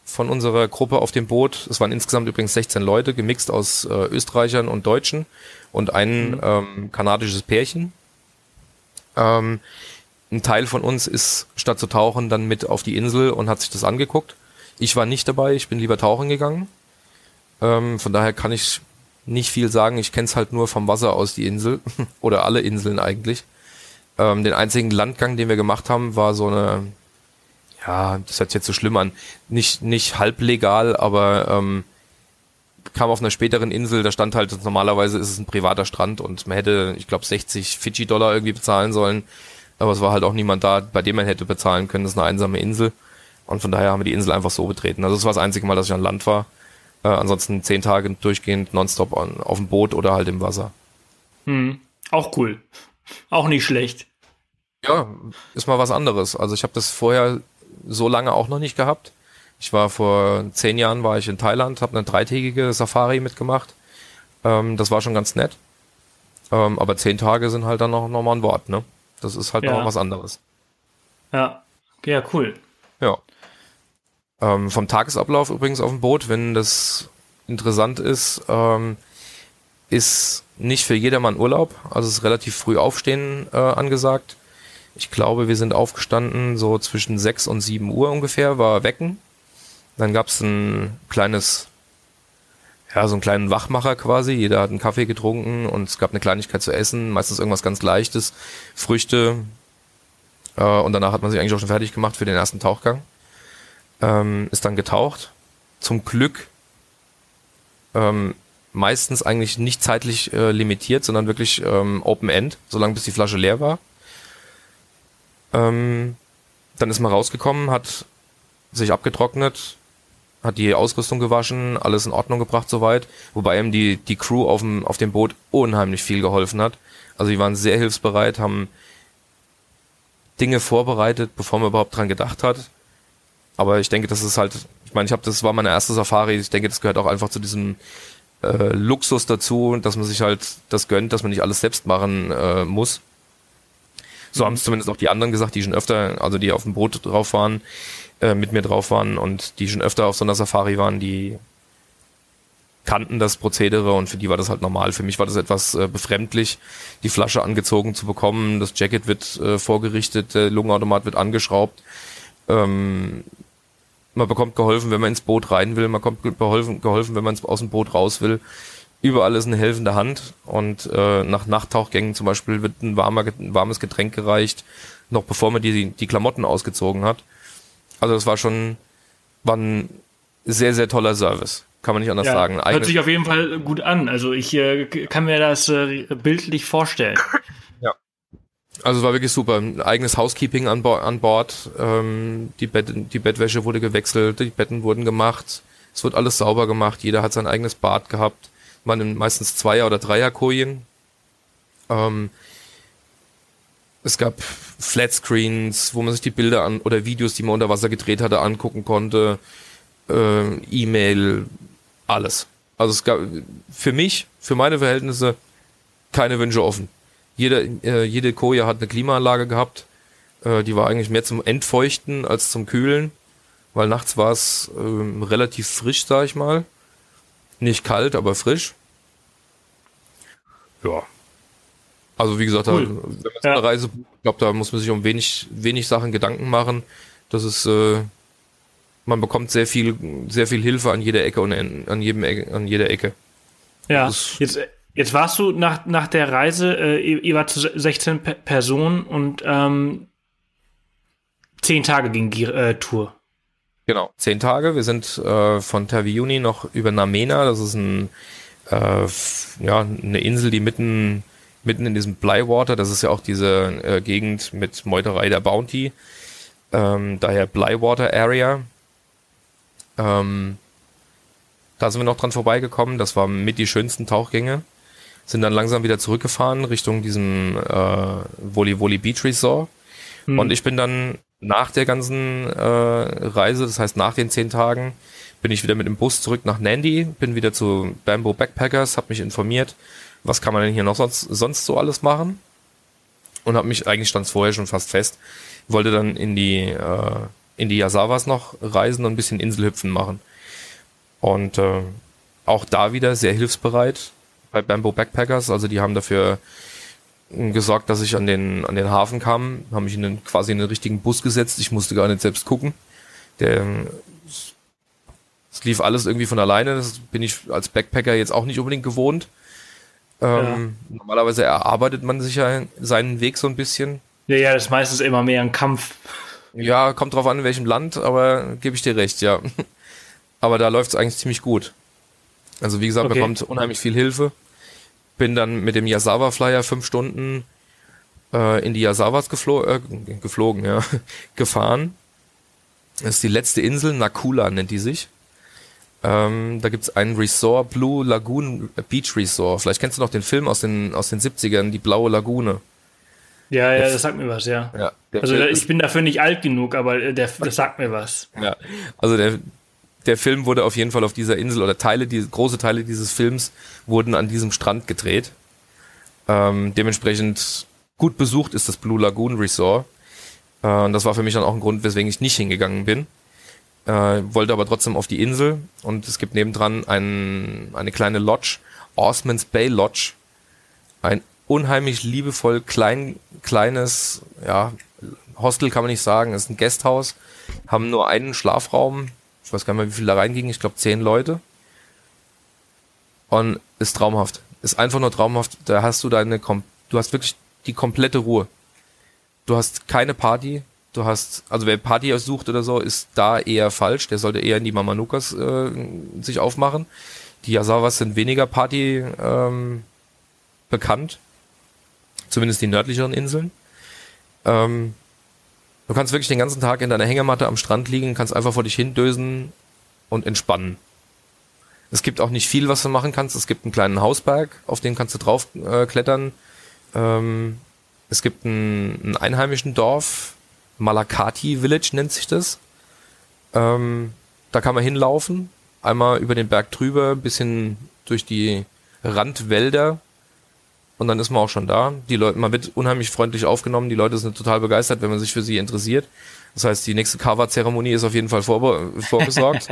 von unserer Gruppe auf dem Boot. Es waren insgesamt übrigens sechzehn Leute, gemixt aus äh, Österreichern und Deutschen und ein mhm. ähm, kanadisches Pärchen. Ähm, ein Teil von uns ist, statt zu tauchen, dann mit auf die Insel und hat sich das angeguckt. Ich war nicht dabei, ich bin lieber tauchen gegangen. Ähm, von daher kann ich nicht viel sagen. Ich kenne es halt nur vom Wasser aus, die Insel. Oder alle Inseln eigentlich. Ähm, den einzigen Landgang, den wir gemacht haben, war so eine, ja, das hört sich jetzt so schlimm an, nicht, nicht halblegal, aber ähm, kam auf einer späteren Insel, da stand halt, normalerweise ist es ein privater Strand und man hätte, ich glaube, sechzig Fidschi-Dollar irgendwie bezahlen sollen, aber es war halt auch niemand da, bei dem man hätte bezahlen können. Das ist eine einsame Insel und von daher haben wir die Insel einfach so betreten. Also das war das einzige Mal, dass ich an Land war. Äh, ansonsten zehn Tage durchgehend nonstop on, auf dem Boot oder halt im Wasser. Hm, auch cool. Auch nicht schlecht. Ja, ist mal was anderes. Also ich habe das vorher so lange auch noch nicht gehabt. Ich war vor zehn Jahren war ich in Thailand, habe eine dreitägige Safari mitgemacht. Ähm, das war schon ganz nett. Ähm, aber zehn Tage sind halt dann noch, noch mal ein Wort, ne? Das ist halt ja. noch was anderes. Ja, ja, cool. Ja. Ähm, vom Tagesablauf übrigens auf dem Boot, wenn das interessant ist, ähm, ist nicht für jedermann Urlaub. Also es ist relativ früh aufstehen äh, angesagt. Ich glaube, wir sind aufgestanden so zwischen sechs und sieben Uhr ungefähr, war Wecken. Dann gab es ein kleines, ja, so einen kleinen Wachmacher quasi. Jeder hat einen Kaffee getrunken und es gab eine Kleinigkeit zu essen, meistens irgendwas ganz Leichtes, Früchte. Äh, und danach hat man sich eigentlich auch schon fertig gemacht für den ersten Tauchgang. Ähm, ist dann getaucht. Zum Glück ähm, meistens eigentlich nicht zeitlich äh, limitiert, sondern wirklich ähm, Open End, solange bis die Flasche leer war. Ähm, dann ist man rausgekommen, hat sich abgetrocknet, hat die Ausrüstung gewaschen, alles in Ordnung gebracht soweit, wobei ihm die, die Crew auf dem, auf dem Boot unheimlich viel geholfen hat. Also die waren sehr hilfsbereit, haben Dinge vorbereitet, bevor man überhaupt dran gedacht hat. Aber ich denke, das ist halt, ich meine, ich habe, das war meine erste Safari, ich denke, das gehört auch einfach zu diesem äh, Luxus dazu, dass man sich halt das gönnt, dass man nicht alles selbst machen äh, muss. So haben es zumindest auch die anderen gesagt, die schon öfter, also die auf dem Boot drauf waren, äh, mit mir drauf waren und die schon öfter auf so einer Safari waren, die kannten das Prozedere und für die war das halt normal. Für mich war das etwas äh, befremdlich, die Flasche angezogen zu bekommen, das Jacket wird äh, vorgerichtet, der Lungenautomat wird angeschraubt. Ähm, man bekommt geholfen, wenn man ins Boot rein will, man bekommt geholfen, geholfen wenn man aus dem Boot raus will. Überall ist eine helfende Hand und äh, nach Nachttauchgängen zum Beispiel wird ein, warmer, ein warmes Getränk gereicht, noch bevor man die, die Klamotten ausgezogen hat. Also das war schon war ein sehr, sehr toller Service. Kann man nicht anders ja, sagen. Hört Eigene sich auf jeden Fall gut an. Also ich äh, kann mir das äh, bildlich vorstellen. Ja. Also es war wirklich super. Ein eigenes Housekeeping an, Bo- an Bord. Ähm, die, Bett, die Bettwäsche wurde gewechselt, die Betten wurden gemacht. Es wird alles sauber gemacht. Jeder hat sein eigenes Bad gehabt. Man in meistens Zweier- oder Dreierkojen. Ähm, es gab Flatscreens, wo man sich die Bilder an oder Videos, die man unter Wasser gedreht hatte, angucken konnte. Äh, E-Mail, alles. Also es gab für mich, für meine Verhältnisse, keine Wünsche offen. Jede, äh, jede Koje hat eine Klimaanlage gehabt. Äh, die war eigentlich mehr zum Entfeuchten als zum Kühlen, weil nachts war es äh, relativ frisch, sag ich mal. Nicht kalt, aber frisch. Ja. Also wie gesagt, cool. da, wenn man so eine ja. Reise, ich glaube, da muss man sich um wenig, wenig Sachen Gedanken machen. Das ist, äh, man bekommt sehr viel, sehr viel Hilfe an jeder Ecke und an, an jedem, an jeder Ecke. Ja. Jetzt, jetzt warst du nach nach der Reise, äh, ihr, ihr wart zu sechzehn P- Personen und ähm, zehn Tage ging die äh, Tour. Genau, zehn Tage. Wir sind äh, von Taveuni noch über Namena. Das ist ein, äh, f- ja, eine Insel, die mitten, mitten in diesem Blywater, das ist ja auch diese äh, Gegend mit Meuterei der Bounty, ähm, daher Blywater Area. Ähm, da sind wir noch dran vorbeigekommen. Das waren mit die schönsten Tauchgänge. Sind dann langsam wieder zurückgefahren Richtung diesem äh, Woli Woli Beach Resort. Hm. Und ich bin dann nach der ganzen äh, Reise, das heißt nach den zehn Tagen, bin ich wieder mit dem Bus zurück nach Nandi, bin wieder zu Bamboo Backpackers, habe mich informiert, was kann man denn hier noch sonst, sonst so alles machen, und habe mich, eigentlich stand es vorher schon fast fest, wollte dann in die äh, in die Yazawas noch reisen und ein bisschen Inselhüpfen machen. Und äh, auch da wieder sehr hilfsbereit bei Bamboo Backpackers. Also die haben dafür gesorgt, dass ich an den an den Hafen kam, haben mich in den, quasi in den richtigen Bus gesetzt. Ich musste gar nicht selbst gucken. Der es lief alles irgendwie von alleine. Das bin ich als Backpacker jetzt auch nicht unbedingt gewohnt. Ähm, ja. Normalerweise erarbeitet man sich ja seinen Weg so ein bisschen. Ja, ja, das ist meistens immer mehr ein Kampf. Ja, kommt drauf an, in welchem Land, aber gebe ich dir recht, ja. Aber da läuft es eigentlich ziemlich gut. Also wie gesagt, okay. bekommt unheimlich viel Hilfe. Bin dann mit dem Yazawa Flyer fünf Stunden äh, in die Yazawas geflo- äh, geflogen, ja, gefahren. Das ist die letzte Insel, Nakula nennt die sich. Ähm, da gibt's einen Resort, Blue Lagoon Beach Resort. Vielleicht kennst du noch den Film aus den aus den siebzigern, die Blaue Lagune. Ja, ja, das sagt mir was, ja. ja also Film ich ist, bin dafür nicht alt genug, aber der, das sagt mir was. Ja, also der der Film wurde auf jeden Fall auf dieser Insel, oder Teile, die große Teile dieses Films wurden an diesem Strand gedreht. Ähm, dementsprechend gut besucht ist das Blue Lagoon Resort. Äh, und das war für mich dann auch ein Grund, weswegen ich nicht hingegangen bin. Äh, wollte aber trotzdem auf die Insel, und es gibt nebendran ein, eine kleine Lodge, Osman's Bay Lodge. Ein unheimlich liebevoll klein, kleines, ja, Hostel kann man nicht sagen, es ist ein Guesthouse, haben nur einen Schlafraum. Ich weiß gar nicht mehr, wie viel da reinging. Ich glaube, zehn Leute. Und ist traumhaft. Ist einfach nur traumhaft. Da hast du deine, du hast wirklich die komplette Ruhe. Du hast keine Party. Du hast, also wer Party sucht oder so, ist da eher falsch. Der sollte eher in die Mamanukas äh, sich aufmachen. Die Yazawas sind weniger Party ähm, bekannt. Zumindest die nördlicheren Inseln. Ähm, Du kannst wirklich den ganzen Tag in deiner Hängematte am Strand liegen, kannst einfach vor dich hindösen und entspannen. Es gibt auch nicht viel, was du machen kannst. Es gibt einen kleinen Hausberg, auf den kannst du drauf äh, klettern. Ähm, es gibt einen, einen einheimischen Dorf, Malakati Village nennt sich das. Ähm, da kann man hinlaufen, einmal über den Berg drüber, ein bisschen durch die Randwälder. Und dann ist man auch schon da. Die Leute, man wird unheimlich freundlich aufgenommen. Die Leute sind total begeistert, wenn man sich für sie interessiert. Das heißt, die nächste Kawa-Zeremonie ist auf jeden Fall vorbe- vorbesorgt.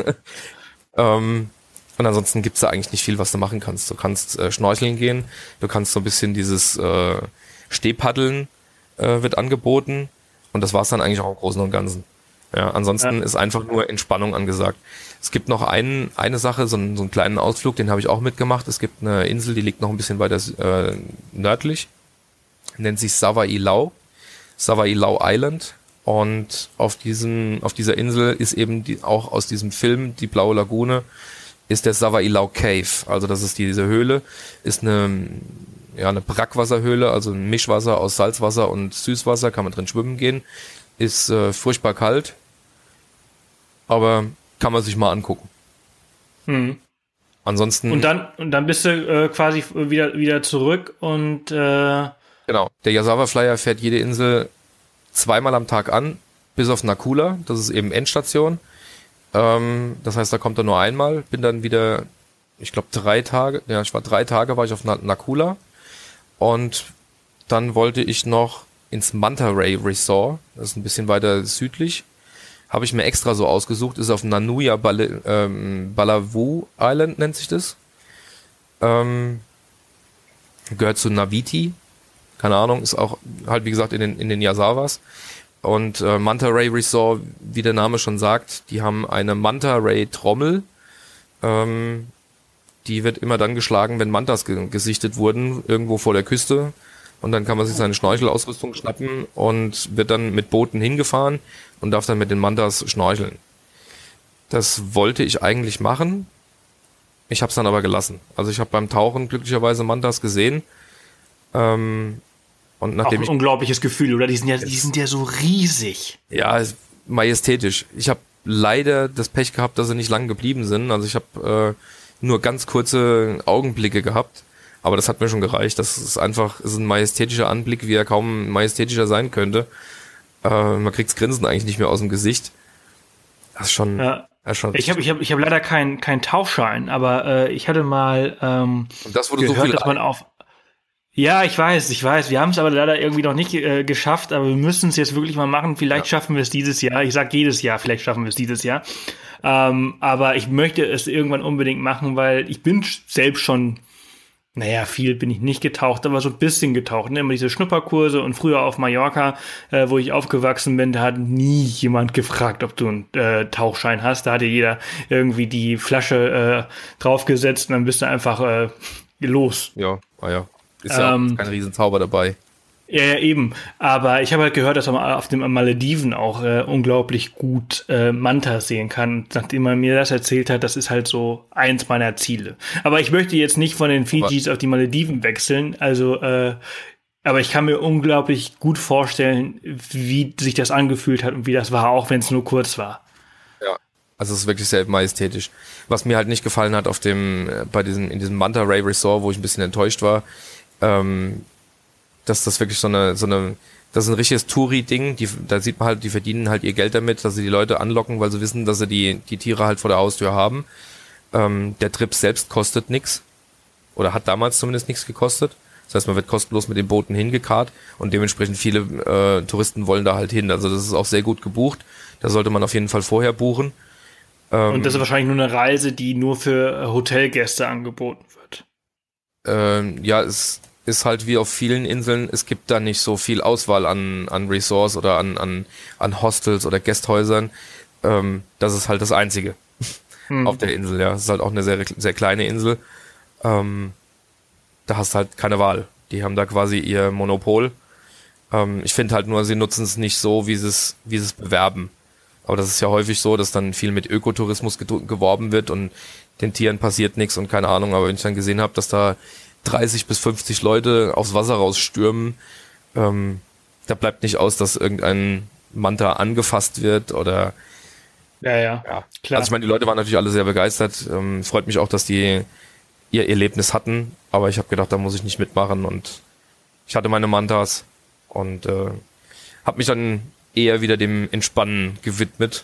ähm, und ansonsten gibt's da eigentlich nicht viel, was du machen kannst. Du kannst äh, schnorcheln gehen. Du kannst so ein bisschen dieses äh, Stehpaddeln äh, wird angeboten. Und das war's dann eigentlich auch im Großen und Ganzen. Ja, ansonsten ja. ist einfach nur Entspannung angesagt. Es gibt noch einen, eine Sache, so einen, so einen kleinen Ausflug, den habe ich auch mitgemacht. Es gibt eine Insel, die liegt noch ein bisschen weiter äh, nördlich, nennt sich Savailau, Savailau Island. Und auf diesem, auf dieser Insel ist eben die, auch aus diesem Film Die Blaue Lagune, ist der Savailau Cave. Also das ist diese Höhle, ist eine, ja, eine Brackwasserhöhle, also ein Mischwasser aus Salzwasser und Süßwasser, kann man drin schwimmen gehen. Ist äh, furchtbar kalt, aber kann man sich mal angucken. Hm. Ansonsten. Und dann und dann bist du äh, quasi wieder wieder zurück und äh genau. Der Yazawa Flyer fährt jede Insel zweimal am Tag an, bis auf Nakula. Das ist eben Endstation. Ähm, das heißt, da kommt er nur einmal. Bin dann wieder, ich glaube drei Tage. Ja, ich war drei Tage war ich auf Nakula, und dann wollte ich noch ins Manta Ray Resort, das ist ein bisschen weiter südlich, habe ich mir extra so ausgesucht, ist auf Nanuya Bal- ähm, Balawu Island, nennt sich das. Ähm, gehört zu Naviti, keine Ahnung, ist auch halt wie gesagt in den, in den Yazawas. Und äh, Manta Ray Resort, wie der Name schon sagt, die haben eine Manta Ray Trommel, ähm, die wird immer dann geschlagen, wenn Mantas ge- gesichtet wurden, irgendwo vor der Küste. Und dann kann man sich seine Schnorchelausrüstung schnappen und wird dann mit Booten hingefahren und darf dann mit den Mantas schnorcheln. Das wollte ich eigentlich machen. Ich habe es dann aber gelassen. Also ich habe beim Tauchen glücklicherweise Mantas gesehen. Ähm, und nachdem auch ein ich, unglaubliches Gefühl, oder? Die sind ja, die sind ja so riesig. Ja, majestätisch. Ich habe leider das Pech gehabt, dass sie nicht lang geblieben sind. Also ich habe äh, nur ganz kurze Augenblicke gehabt. Aber das hat mir schon gereicht. Das ist einfach, es ist ein majestätischer Anblick, wie er kaum majestätischer sein könnte. Äh, man kriegt's Grinsen eigentlich nicht mehr aus dem Gesicht. Das ist schon. Ja. Das ist schon ich habe ich hab, ich hab leider keinen kein Tauchschein, aber äh, ich hatte mal ähm, Und das wurde gehört, so viel dass man auf. Ja, ich weiß, ich weiß. Wir haben es aber leider irgendwie noch nicht äh, geschafft, aber wir müssen es jetzt wirklich mal machen. Vielleicht ja. schaffen wir es dieses Jahr. Ich sag jedes Jahr, vielleicht schaffen wir es dieses Jahr. Ähm, aber ich möchte es irgendwann unbedingt machen, weil ich bin selbst schon, naja, viel bin ich nicht getaucht, aber so ein bisschen getaucht. Ne? Immer diese Schnupperkurse und früher auf Mallorca, äh, wo ich aufgewachsen bin, da hat nie jemand gefragt, ob du einen äh, Tauchschein hast. Da hatte jeder irgendwie die Flasche äh, draufgesetzt und dann bist du einfach äh, los. Ja, ah ja. Ist ja ähm, auch kein Riesenzauber dabei. Ja, ja, eben. Aber ich habe halt gehört, dass man auf den Malediven auch äh, unglaublich gut äh, Mantas sehen kann. Und nachdem man mir das erzählt hat, das ist halt so eins meiner Ziele. Aber ich möchte jetzt nicht von den Fidschis aber auf die Malediven wechseln. Also, äh, aber ich kann mir unglaublich gut vorstellen, wie sich das angefühlt hat und wie das war, auch wenn es nur kurz war. Ja, also es ist wirklich sehr majestätisch. Was mir halt nicht gefallen hat auf dem, bei diesem, in diesem Manta Ray Resort, wo ich ein bisschen enttäuscht war, ähm, dass das wirklich so eine, so eine, das ist ein richtiges Touri-Ding, die, da sieht man halt, die verdienen halt ihr Geld damit, dass sie die Leute anlocken, weil sie wissen, dass sie die, die Tiere halt vor der Haustür haben. Ähm, der Trip selbst kostet nichts. Oder hat damals zumindest nichts gekostet. Das heißt, man wird kostenlos mit den Booten hingekarrt und dementsprechend viele äh, Touristen wollen da halt hin. Also das ist auch sehr gut gebucht. Da sollte man auf jeden Fall vorher buchen. Ähm, und das ist wahrscheinlich nur eine Reise, die nur für Hotelgäste angeboten wird. Ähm, ja, es ist halt wie auf vielen Inseln, es gibt da nicht so viel Auswahl an, an Resorts oder an, an, an Hostels oder Gästhäusern. Ähm, das ist halt das Einzige hm. auf der Insel, ja. Es ist halt auch eine sehr, sehr kleine Insel. Ähm, da hast halt keine Wahl. Die haben da quasi ihr Monopol. Ähm, ich finde halt nur, sie nutzen es nicht so, wie sie es, wie sie es bewerben. Aber das ist ja häufig so, dass dann viel mit Ökotourismus geworben wird und den Tieren passiert nichts und keine Ahnung. Aber wenn ich dann gesehen habe, dass da dreißig bis fünfzig Leute aufs Wasser rausstürmen, ähm, da bleibt nicht aus, dass irgendein Manta angefasst wird oder ja, ja, ja. Klar. Also ich meine, die Leute waren natürlich alle sehr begeistert. Ähm, freut mich auch, dass die ihr Erlebnis hatten, aber ich habe gedacht, da muss ich nicht mitmachen und ich hatte meine Mantas und äh, habe mich dann eher wieder dem Entspannen gewidmet.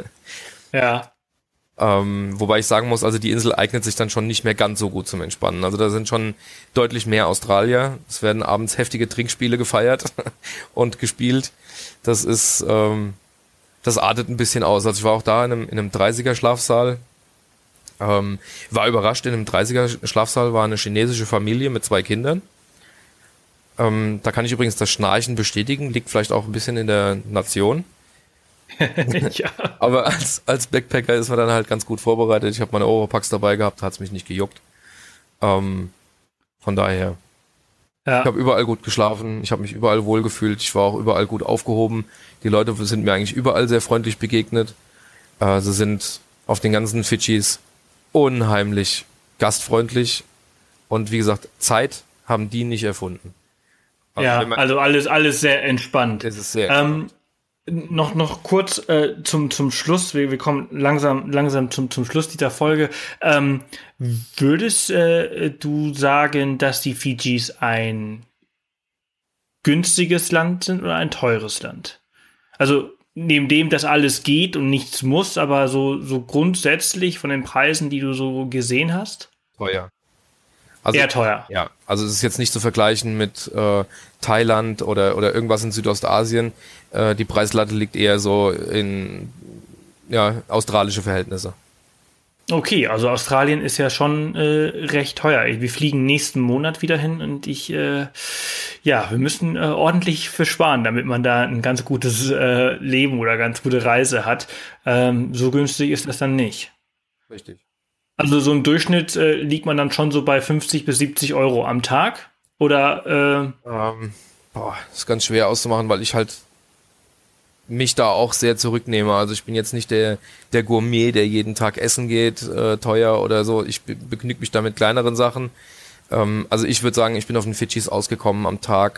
Ja. Ähm, wobei ich sagen muss, also die Insel eignet sich dann schon nicht mehr ganz so gut zum Entspannen. Also da sind schon deutlich mehr Australier. Es werden abends heftige Trinkspiele gefeiert und gespielt. Das ist, ähm, das artet ein bisschen aus. Also ich war auch da in einem, in einem dreißiger-Schlafsaal. Ähm, war überrascht, in einem dreißiger-Schlafsaal war eine chinesische Familie mit zwei Kindern. Ähm, da kann ich übrigens das Schnarchen bestätigen. Liegt vielleicht auch ein bisschen in der Nation. Ja. Aber als, als Backpacker ist man dann halt ganz gut vorbereitet. Ich habe meine Oropax dabei gehabt, hat es mich nicht gejuckt. Ähm, von daher. Ja. Ich habe überall gut geschlafen, ich habe mich überall wohlgefühlt, ich war auch überall gut aufgehoben. Die Leute sind mir eigentlich überall sehr freundlich begegnet. Äh, sie sind auf den ganzen Fidschis unheimlich gastfreundlich. Und wie gesagt, Zeit haben die nicht erfunden. Also ja, also alles, alles sehr entspannt. Es ist sehr ähm, Noch, noch kurz äh, zum, zum Schluss, wir, wir kommen langsam, langsam zum, zum Schluss dieser Folge. Ähm, würdest äh, du sagen, dass die Fidschis ein günstiges Land sind oder ein teures Land? Also neben dem, dass alles geht und nichts muss, aber so, so grundsätzlich von den Preisen, die du so gesehen hast? Teuer. Also, eher teuer. Ja, also es ist jetzt nicht zu vergleichen mit äh, Thailand oder oder irgendwas in Südostasien. Äh, die Preislatte liegt eher so in ja australische Verhältnisse. Okay, also Australien ist ja schon äh, recht teuer. Wir fliegen nächsten Monat wieder hin und ich, äh, ja, wir müssen äh, ordentlich für sparen, damit man da ein ganz gutes äh, Leben oder ganz gute Reise hat. Ähm, so günstig ist das dann nicht. Richtig. Also so im Durchschnitt äh, liegt man dann schon so bei fünfzig bis siebzig Euro am Tag? Oder? Äh ähm, boah, ist ganz schwer auszumachen, weil ich halt mich da auch sehr zurücknehme. Also ich bin jetzt nicht der der Gourmet, der jeden Tag essen geht, äh, teuer oder so. Ich be- begnüge mich da mit kleineren Sachen. Ähm, also ich würde sagen, ich bin auf den Fidschis ausgekommen am Tag.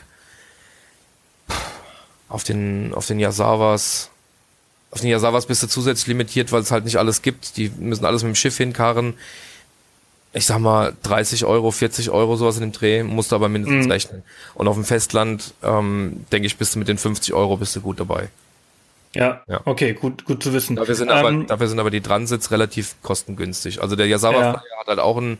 Auf den auf den Yazawas. Auf den Yazawas bist du zusätzlich limitiert, weil es halt nicht alles gibt. Die müssen alles mit dem Schiff hinkarren. Ich sag mal dreißig Euro, vierzig Euro, sowas in dem Dreh, musst du aber mindestens mhm. rechnen. Und auf dem Festland, ähm, denke ich, bist du mit den fünfzig Euro bist du gut dabei. Ja, ja. Okay, gut, gut zu wissen. Dafür sind, ähm, aber, dafür sind aber die Transits relativ kostengünstig. Also der Yazawa ja. hat halt auch einen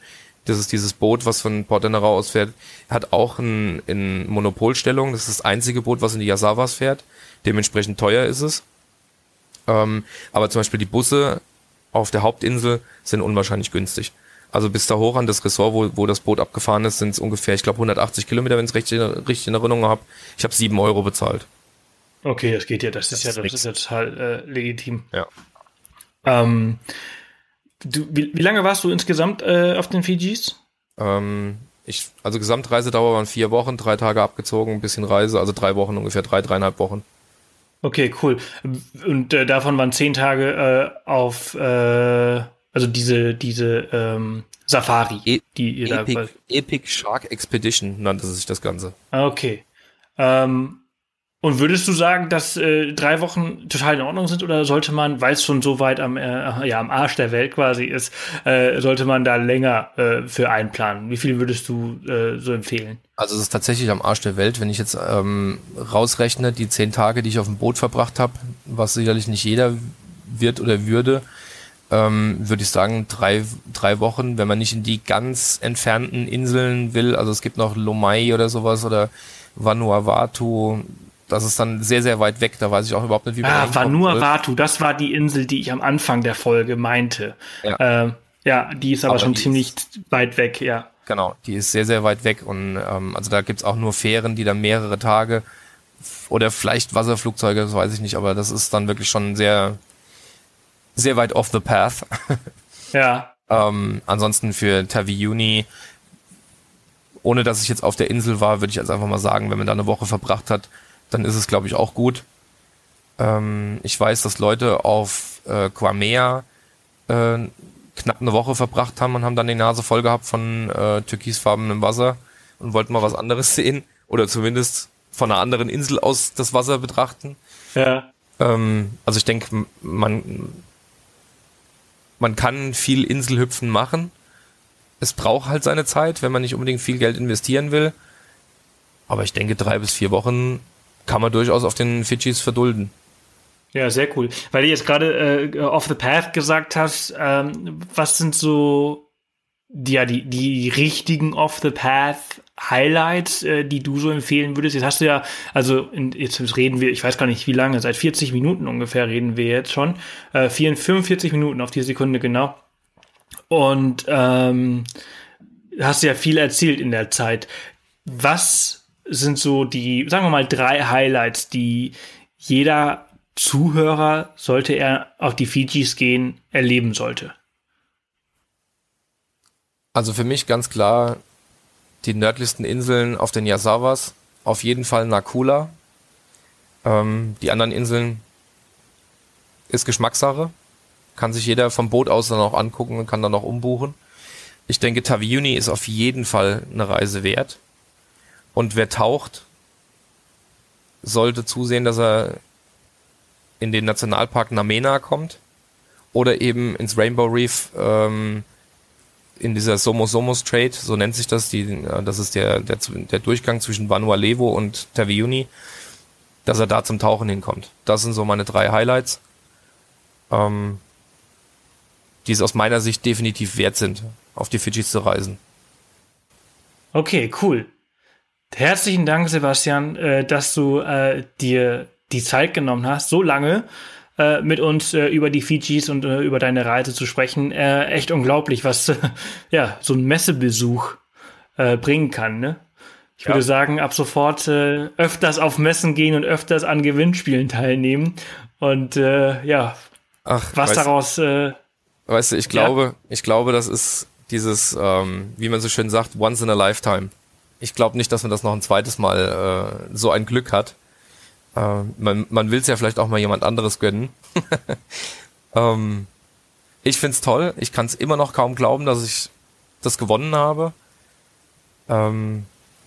Das ist dieses Boot, was von Port Denarau aus fährt. Hat auch ein, in Monopolstellung. Das ist das einzige Boot, was in die Yazawas fährt. Dementsprechend teuer ist es. Ähm, aber zum Beispiel die Busse auf der Hauptinsel sind unwahrscheinlich günstig. Also bis da hoch an das Ressort, wo, wo das Boot abgefahren ist, sind es ungefähr, ich glaube, hundertachtzig Kilometer, wenn ich es richtig, richtig in Erinnerung habe. Ich habe sieben Euro bezahlt. Okay, das geht ja. Das, Das ist ja, ist das nix. ist ja total äh, legitim. Ja. Ähm, du, wie, wie lange warst du insgesamt äh, auf den Fidschis? Ähm, ich, also Gesamtreisedauer waren vier Wochen, drei Tage abgezogen, ein bisschen Reise, also drei Wochen, ungefähr drei, dreieinhalb Wochen. Okay, cool. Und äh, davon waren zehn Tage äh, auf, äh, also diese, diese ähm, Safari, E- die ihr da... Epic, Epic Shark Expedition nannte sich das Ganze. Ah, okay. Ähm, und würdest du sagen, dass äh, drei Wochen total in Ordnung sind oder sollte man, weil es schon so weit am, äh, ja, am Arsch der Welt quasi ist, äh, sollte man da länger äh, für einplanen? Wie viel würdest du äh, so empfehlen? Also es ist tatsächlich am Arsch der Welt, wenn ich jetzt ähm, rausrechne, die zehn Tage, die ich auf dem Boot verbracht habe, was sicherlich nicht jeder wird oder würde, ähm, würde ich sagen, drei, drei Wochen, wenn man nicht in die ganz entfernten Inseln will. Also es gibt noch Lomai oder sowas oder Vanuatu. Das ist dann sehr, sehr weit weg. Da weiß ich auch überhaupt nicht, wie man da Ah, hinkommen soll. Vanuatu, das war die Insel, die ich am Anfang der Folge meinte. Ja. Ähm, ja, die ist aber, Aber schon die ziemlich weit weg, ja. Genau, die ist sehr, sehr weit weg und ähm, also da gibt's auch nur Fähren, die dann mehrere Tage f- oder vielleicht Wasserflugzeuge, das weiß ich nicht, aber das ist dann wirklich schon sehr, sehr weit off the path. Ja, ähm, ansonsten für Taveuni, ohne dass ich jetzt auf der Insel war, würde ich jetzt einfach mal sagen, wenn man da eine Woche verbracht hat, dann ist es, glaube ich, auch gut. Ähm, ich weiß, dass Leute auf äh, Quamea äh, knapp eine Woche verbracht haben und haben dann die Nase voll gehabt von äh, türkisfarbenem Wasser und wollten mal was anderes sehen oder zumindest von einer anderen Insel aus das Wasser betrachten. ja. Ähm, also ich denke, man, man kann viel Inselhüpfen machen. Es braucht halt seine Zeit, wenn man nicht unbedingt viel Geld investieren will. Aber ich denke, drei bis vier Wochen kann man durchaus auf den Fidschis verdulden. Ja, sehr cool. Weil du jetzt gerade äh, off the path gesagt hast, ähm, was sind so ja, die, die richtigen off the path Highlights, äh, die du so empfehlen würdest? Jetzt hast du ja, also in, jetzt reden wir, ich weiß gar nicht wie lange, seit vierzig Minuten ungefähr reden wir jetzt schon. Äh, fünfundvierzig Minuten auf die Sekunde genau. Und ähm, hast ja viel erzählt in der Zeit. Was sind so die, sagen wir mal, drei Highlights, die jeder Zuhörer, sollte er auf die Fidschis gehen, erleben sollte? Also für mich ganz klar die nördlichsten Inseln auf den Yazawas, auf jeden Fall Nakula. Ähm, die anderen Inseln ist Geschmackssache. Kann sich jeder vom Boot aus dann auch angucken und kann dann auch umbuchen. Ich denke, Taveuni ist auf jeden Fall eine Reise wert. Und wer taucht, sollte zusehen, dass er in den Nationalpark Namena kommt oder eben ins Rainbow Reef ähm, in dieser Somo-Somo Strait, so nennt sich das, die, das ist der, der, der Durchgang zwischen Vanuatu und Taveuni, dass er da zum Tauchen hinkommt. Das sind so meine drei Highlights, ähm, die es aus meiner Sicht definitiv wert sind, auf die Fidschis zu reisen. Okay, cool. Herzlichen Dank, Sebastian, äh, dass du äh, dir die Zeit genommen hast, so lange äh, mit uns äh, über die Fidschis und äh, über deine Reise zu sprechen. Äh, echt unglaublich, was äh, ja so ein Messebesuch äh, bringen kann, ne? Ich Ja. würde sagen, ab sofort äh, öfters auf Messen gehen und öfters an Gewinnspielen teilnehmen. Und äh, ja, Ach, was weißt, daraus... Äh, weißt du, ich glaube, ich glaube, das ist dieses, ähm, wie man so schön sagt, once in a lifetime. Ich glaube nicht, dass man das noch ein zweites Mal äh, so ein Glück hat. Äh, man man will es ja vielleicht auch mal jemand anderes gönnen. ähm, ich find's toll. Ich kann es immer noch kaum glauben, dass ich das gewonnen habe. Ähm,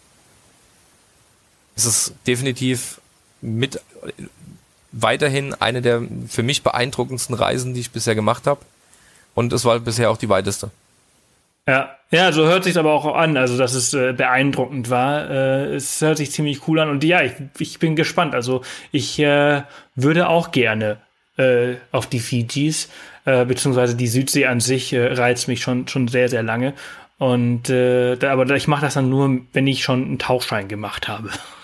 es ist definitiv mit weiterhin eine der für mich beeindruckendsten Reisen, die ich bisher gemacht habe. Und es war bisher auch die weiteste. Ja, ja, so hört sich aber auch an, also dass es äh, beeindruckend war. Äh, es hört sich ziemlich cool an und ja, ich, ich bin gespannt. Also ich äh, würde auch gerne äh, auf die Fidschis, äh, beziehungsweise die Südsee an sich äh, reizt mich schon schon sehr, sehr lange. Und äh, da, aber ich mache das dann nur, wenn ich schon einen Tauchschein gemacht habe.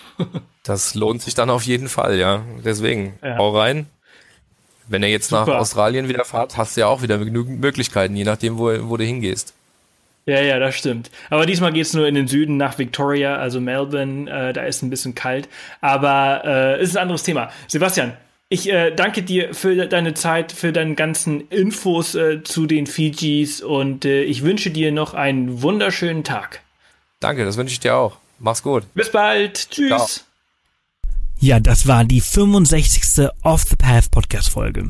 Das lohnt sich dann auf jeden Fall, ja. Deswegen, ja. Hau rein. Wenn ihr jetzt Super. nach Australien wieder fahrt, hast du ja auch wieder genügend Möglichkeiten, je nachdem, wo, wo du hingehst. Ja, ja, das stimmt. Aber diesmal geht's nur in den Süden nach Victoria, also Melbourne. Äh, da ist ein bisschen kalt. Aber äh, ist ein anderes Thema. Sebastian, ich äh, danke dir für deine Zeit, für deine ganzen Infos äh, zu den Fidschis und äh, ich wünsche dir noch einen wunderschönen Tag. Danke, das wünsche ich dir auch. Mach's gut. Bis bald. Tschüss. Ciao. Ja, das war die fünfundsechzigste Off the Path Podcast Folge.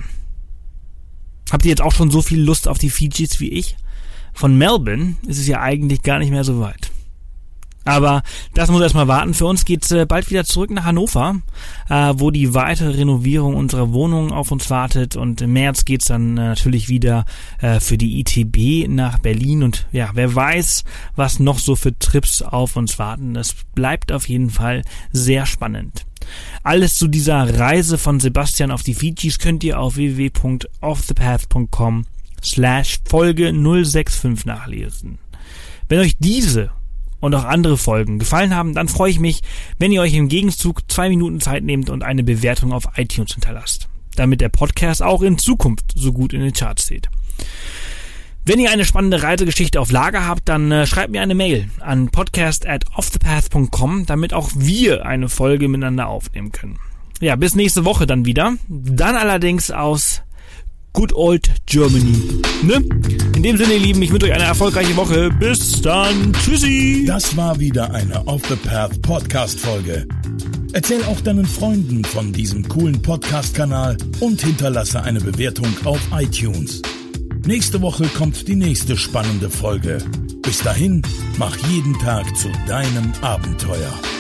Habt ihr jetzt auch schon so viel Lust auf die Fidschis wie ich? Von Melbourne ist es ja eigentlich gar nicht mehr so weit. Aber das muss erstmal warten. Für uns geht's äh, bald wieder zurück nach Hannover, äh, wo die weitere Renovierung unserer Wohnung auf uns wartet. Und im März geht's dann äh, natürlich wieder äh, für die I T B nach Berlin. Und ja, wer weiß, was noch so für Trips auf uns warten. Das bleibt auf jeden Fall sehr spannend. Alles zu dieser Reise von Sebastian auf die Fidschis könnt ihr auf w w w punkt off the path punkt com slash Folge null sechs fünf nachlesen. Wenn euch diese und auch andere Folgen gefallen haben, dann freue ich mich, wenn ihr euch im Gegenzug zwei Minuten Zeit nehmt und eine Bewertung auf iTunes hinterlasst, damit der Podcast auch in Zukunft so gut in den Charts steht. Wenn ihr eine spannende Reisegeschichte auf Lager habt, dann äh, schreibt mir eine Mail an podcast at off the path punkt com, damit auch wir eine Folge miteinander aufnehmen können. Ja, bis nächste Woche dann wieder. Dann allerdings aus Good Old Germany. Ne? In dem Sinne, ihr Lieben, ich wünsche euch eine erfolgreiche Woche. Bis dann. Tschüssi. Das war wieder eine Off the Path Podcast Folge. Erzähl auch deinen Freunden von diesem coolen Podcast-Kanal und hinterlasse eine Bewertung auf iTunes. Nächste Woche kommt die nächste spannende Folge. Bis dahin, mach jeden Tag zu deinem Abenteuer.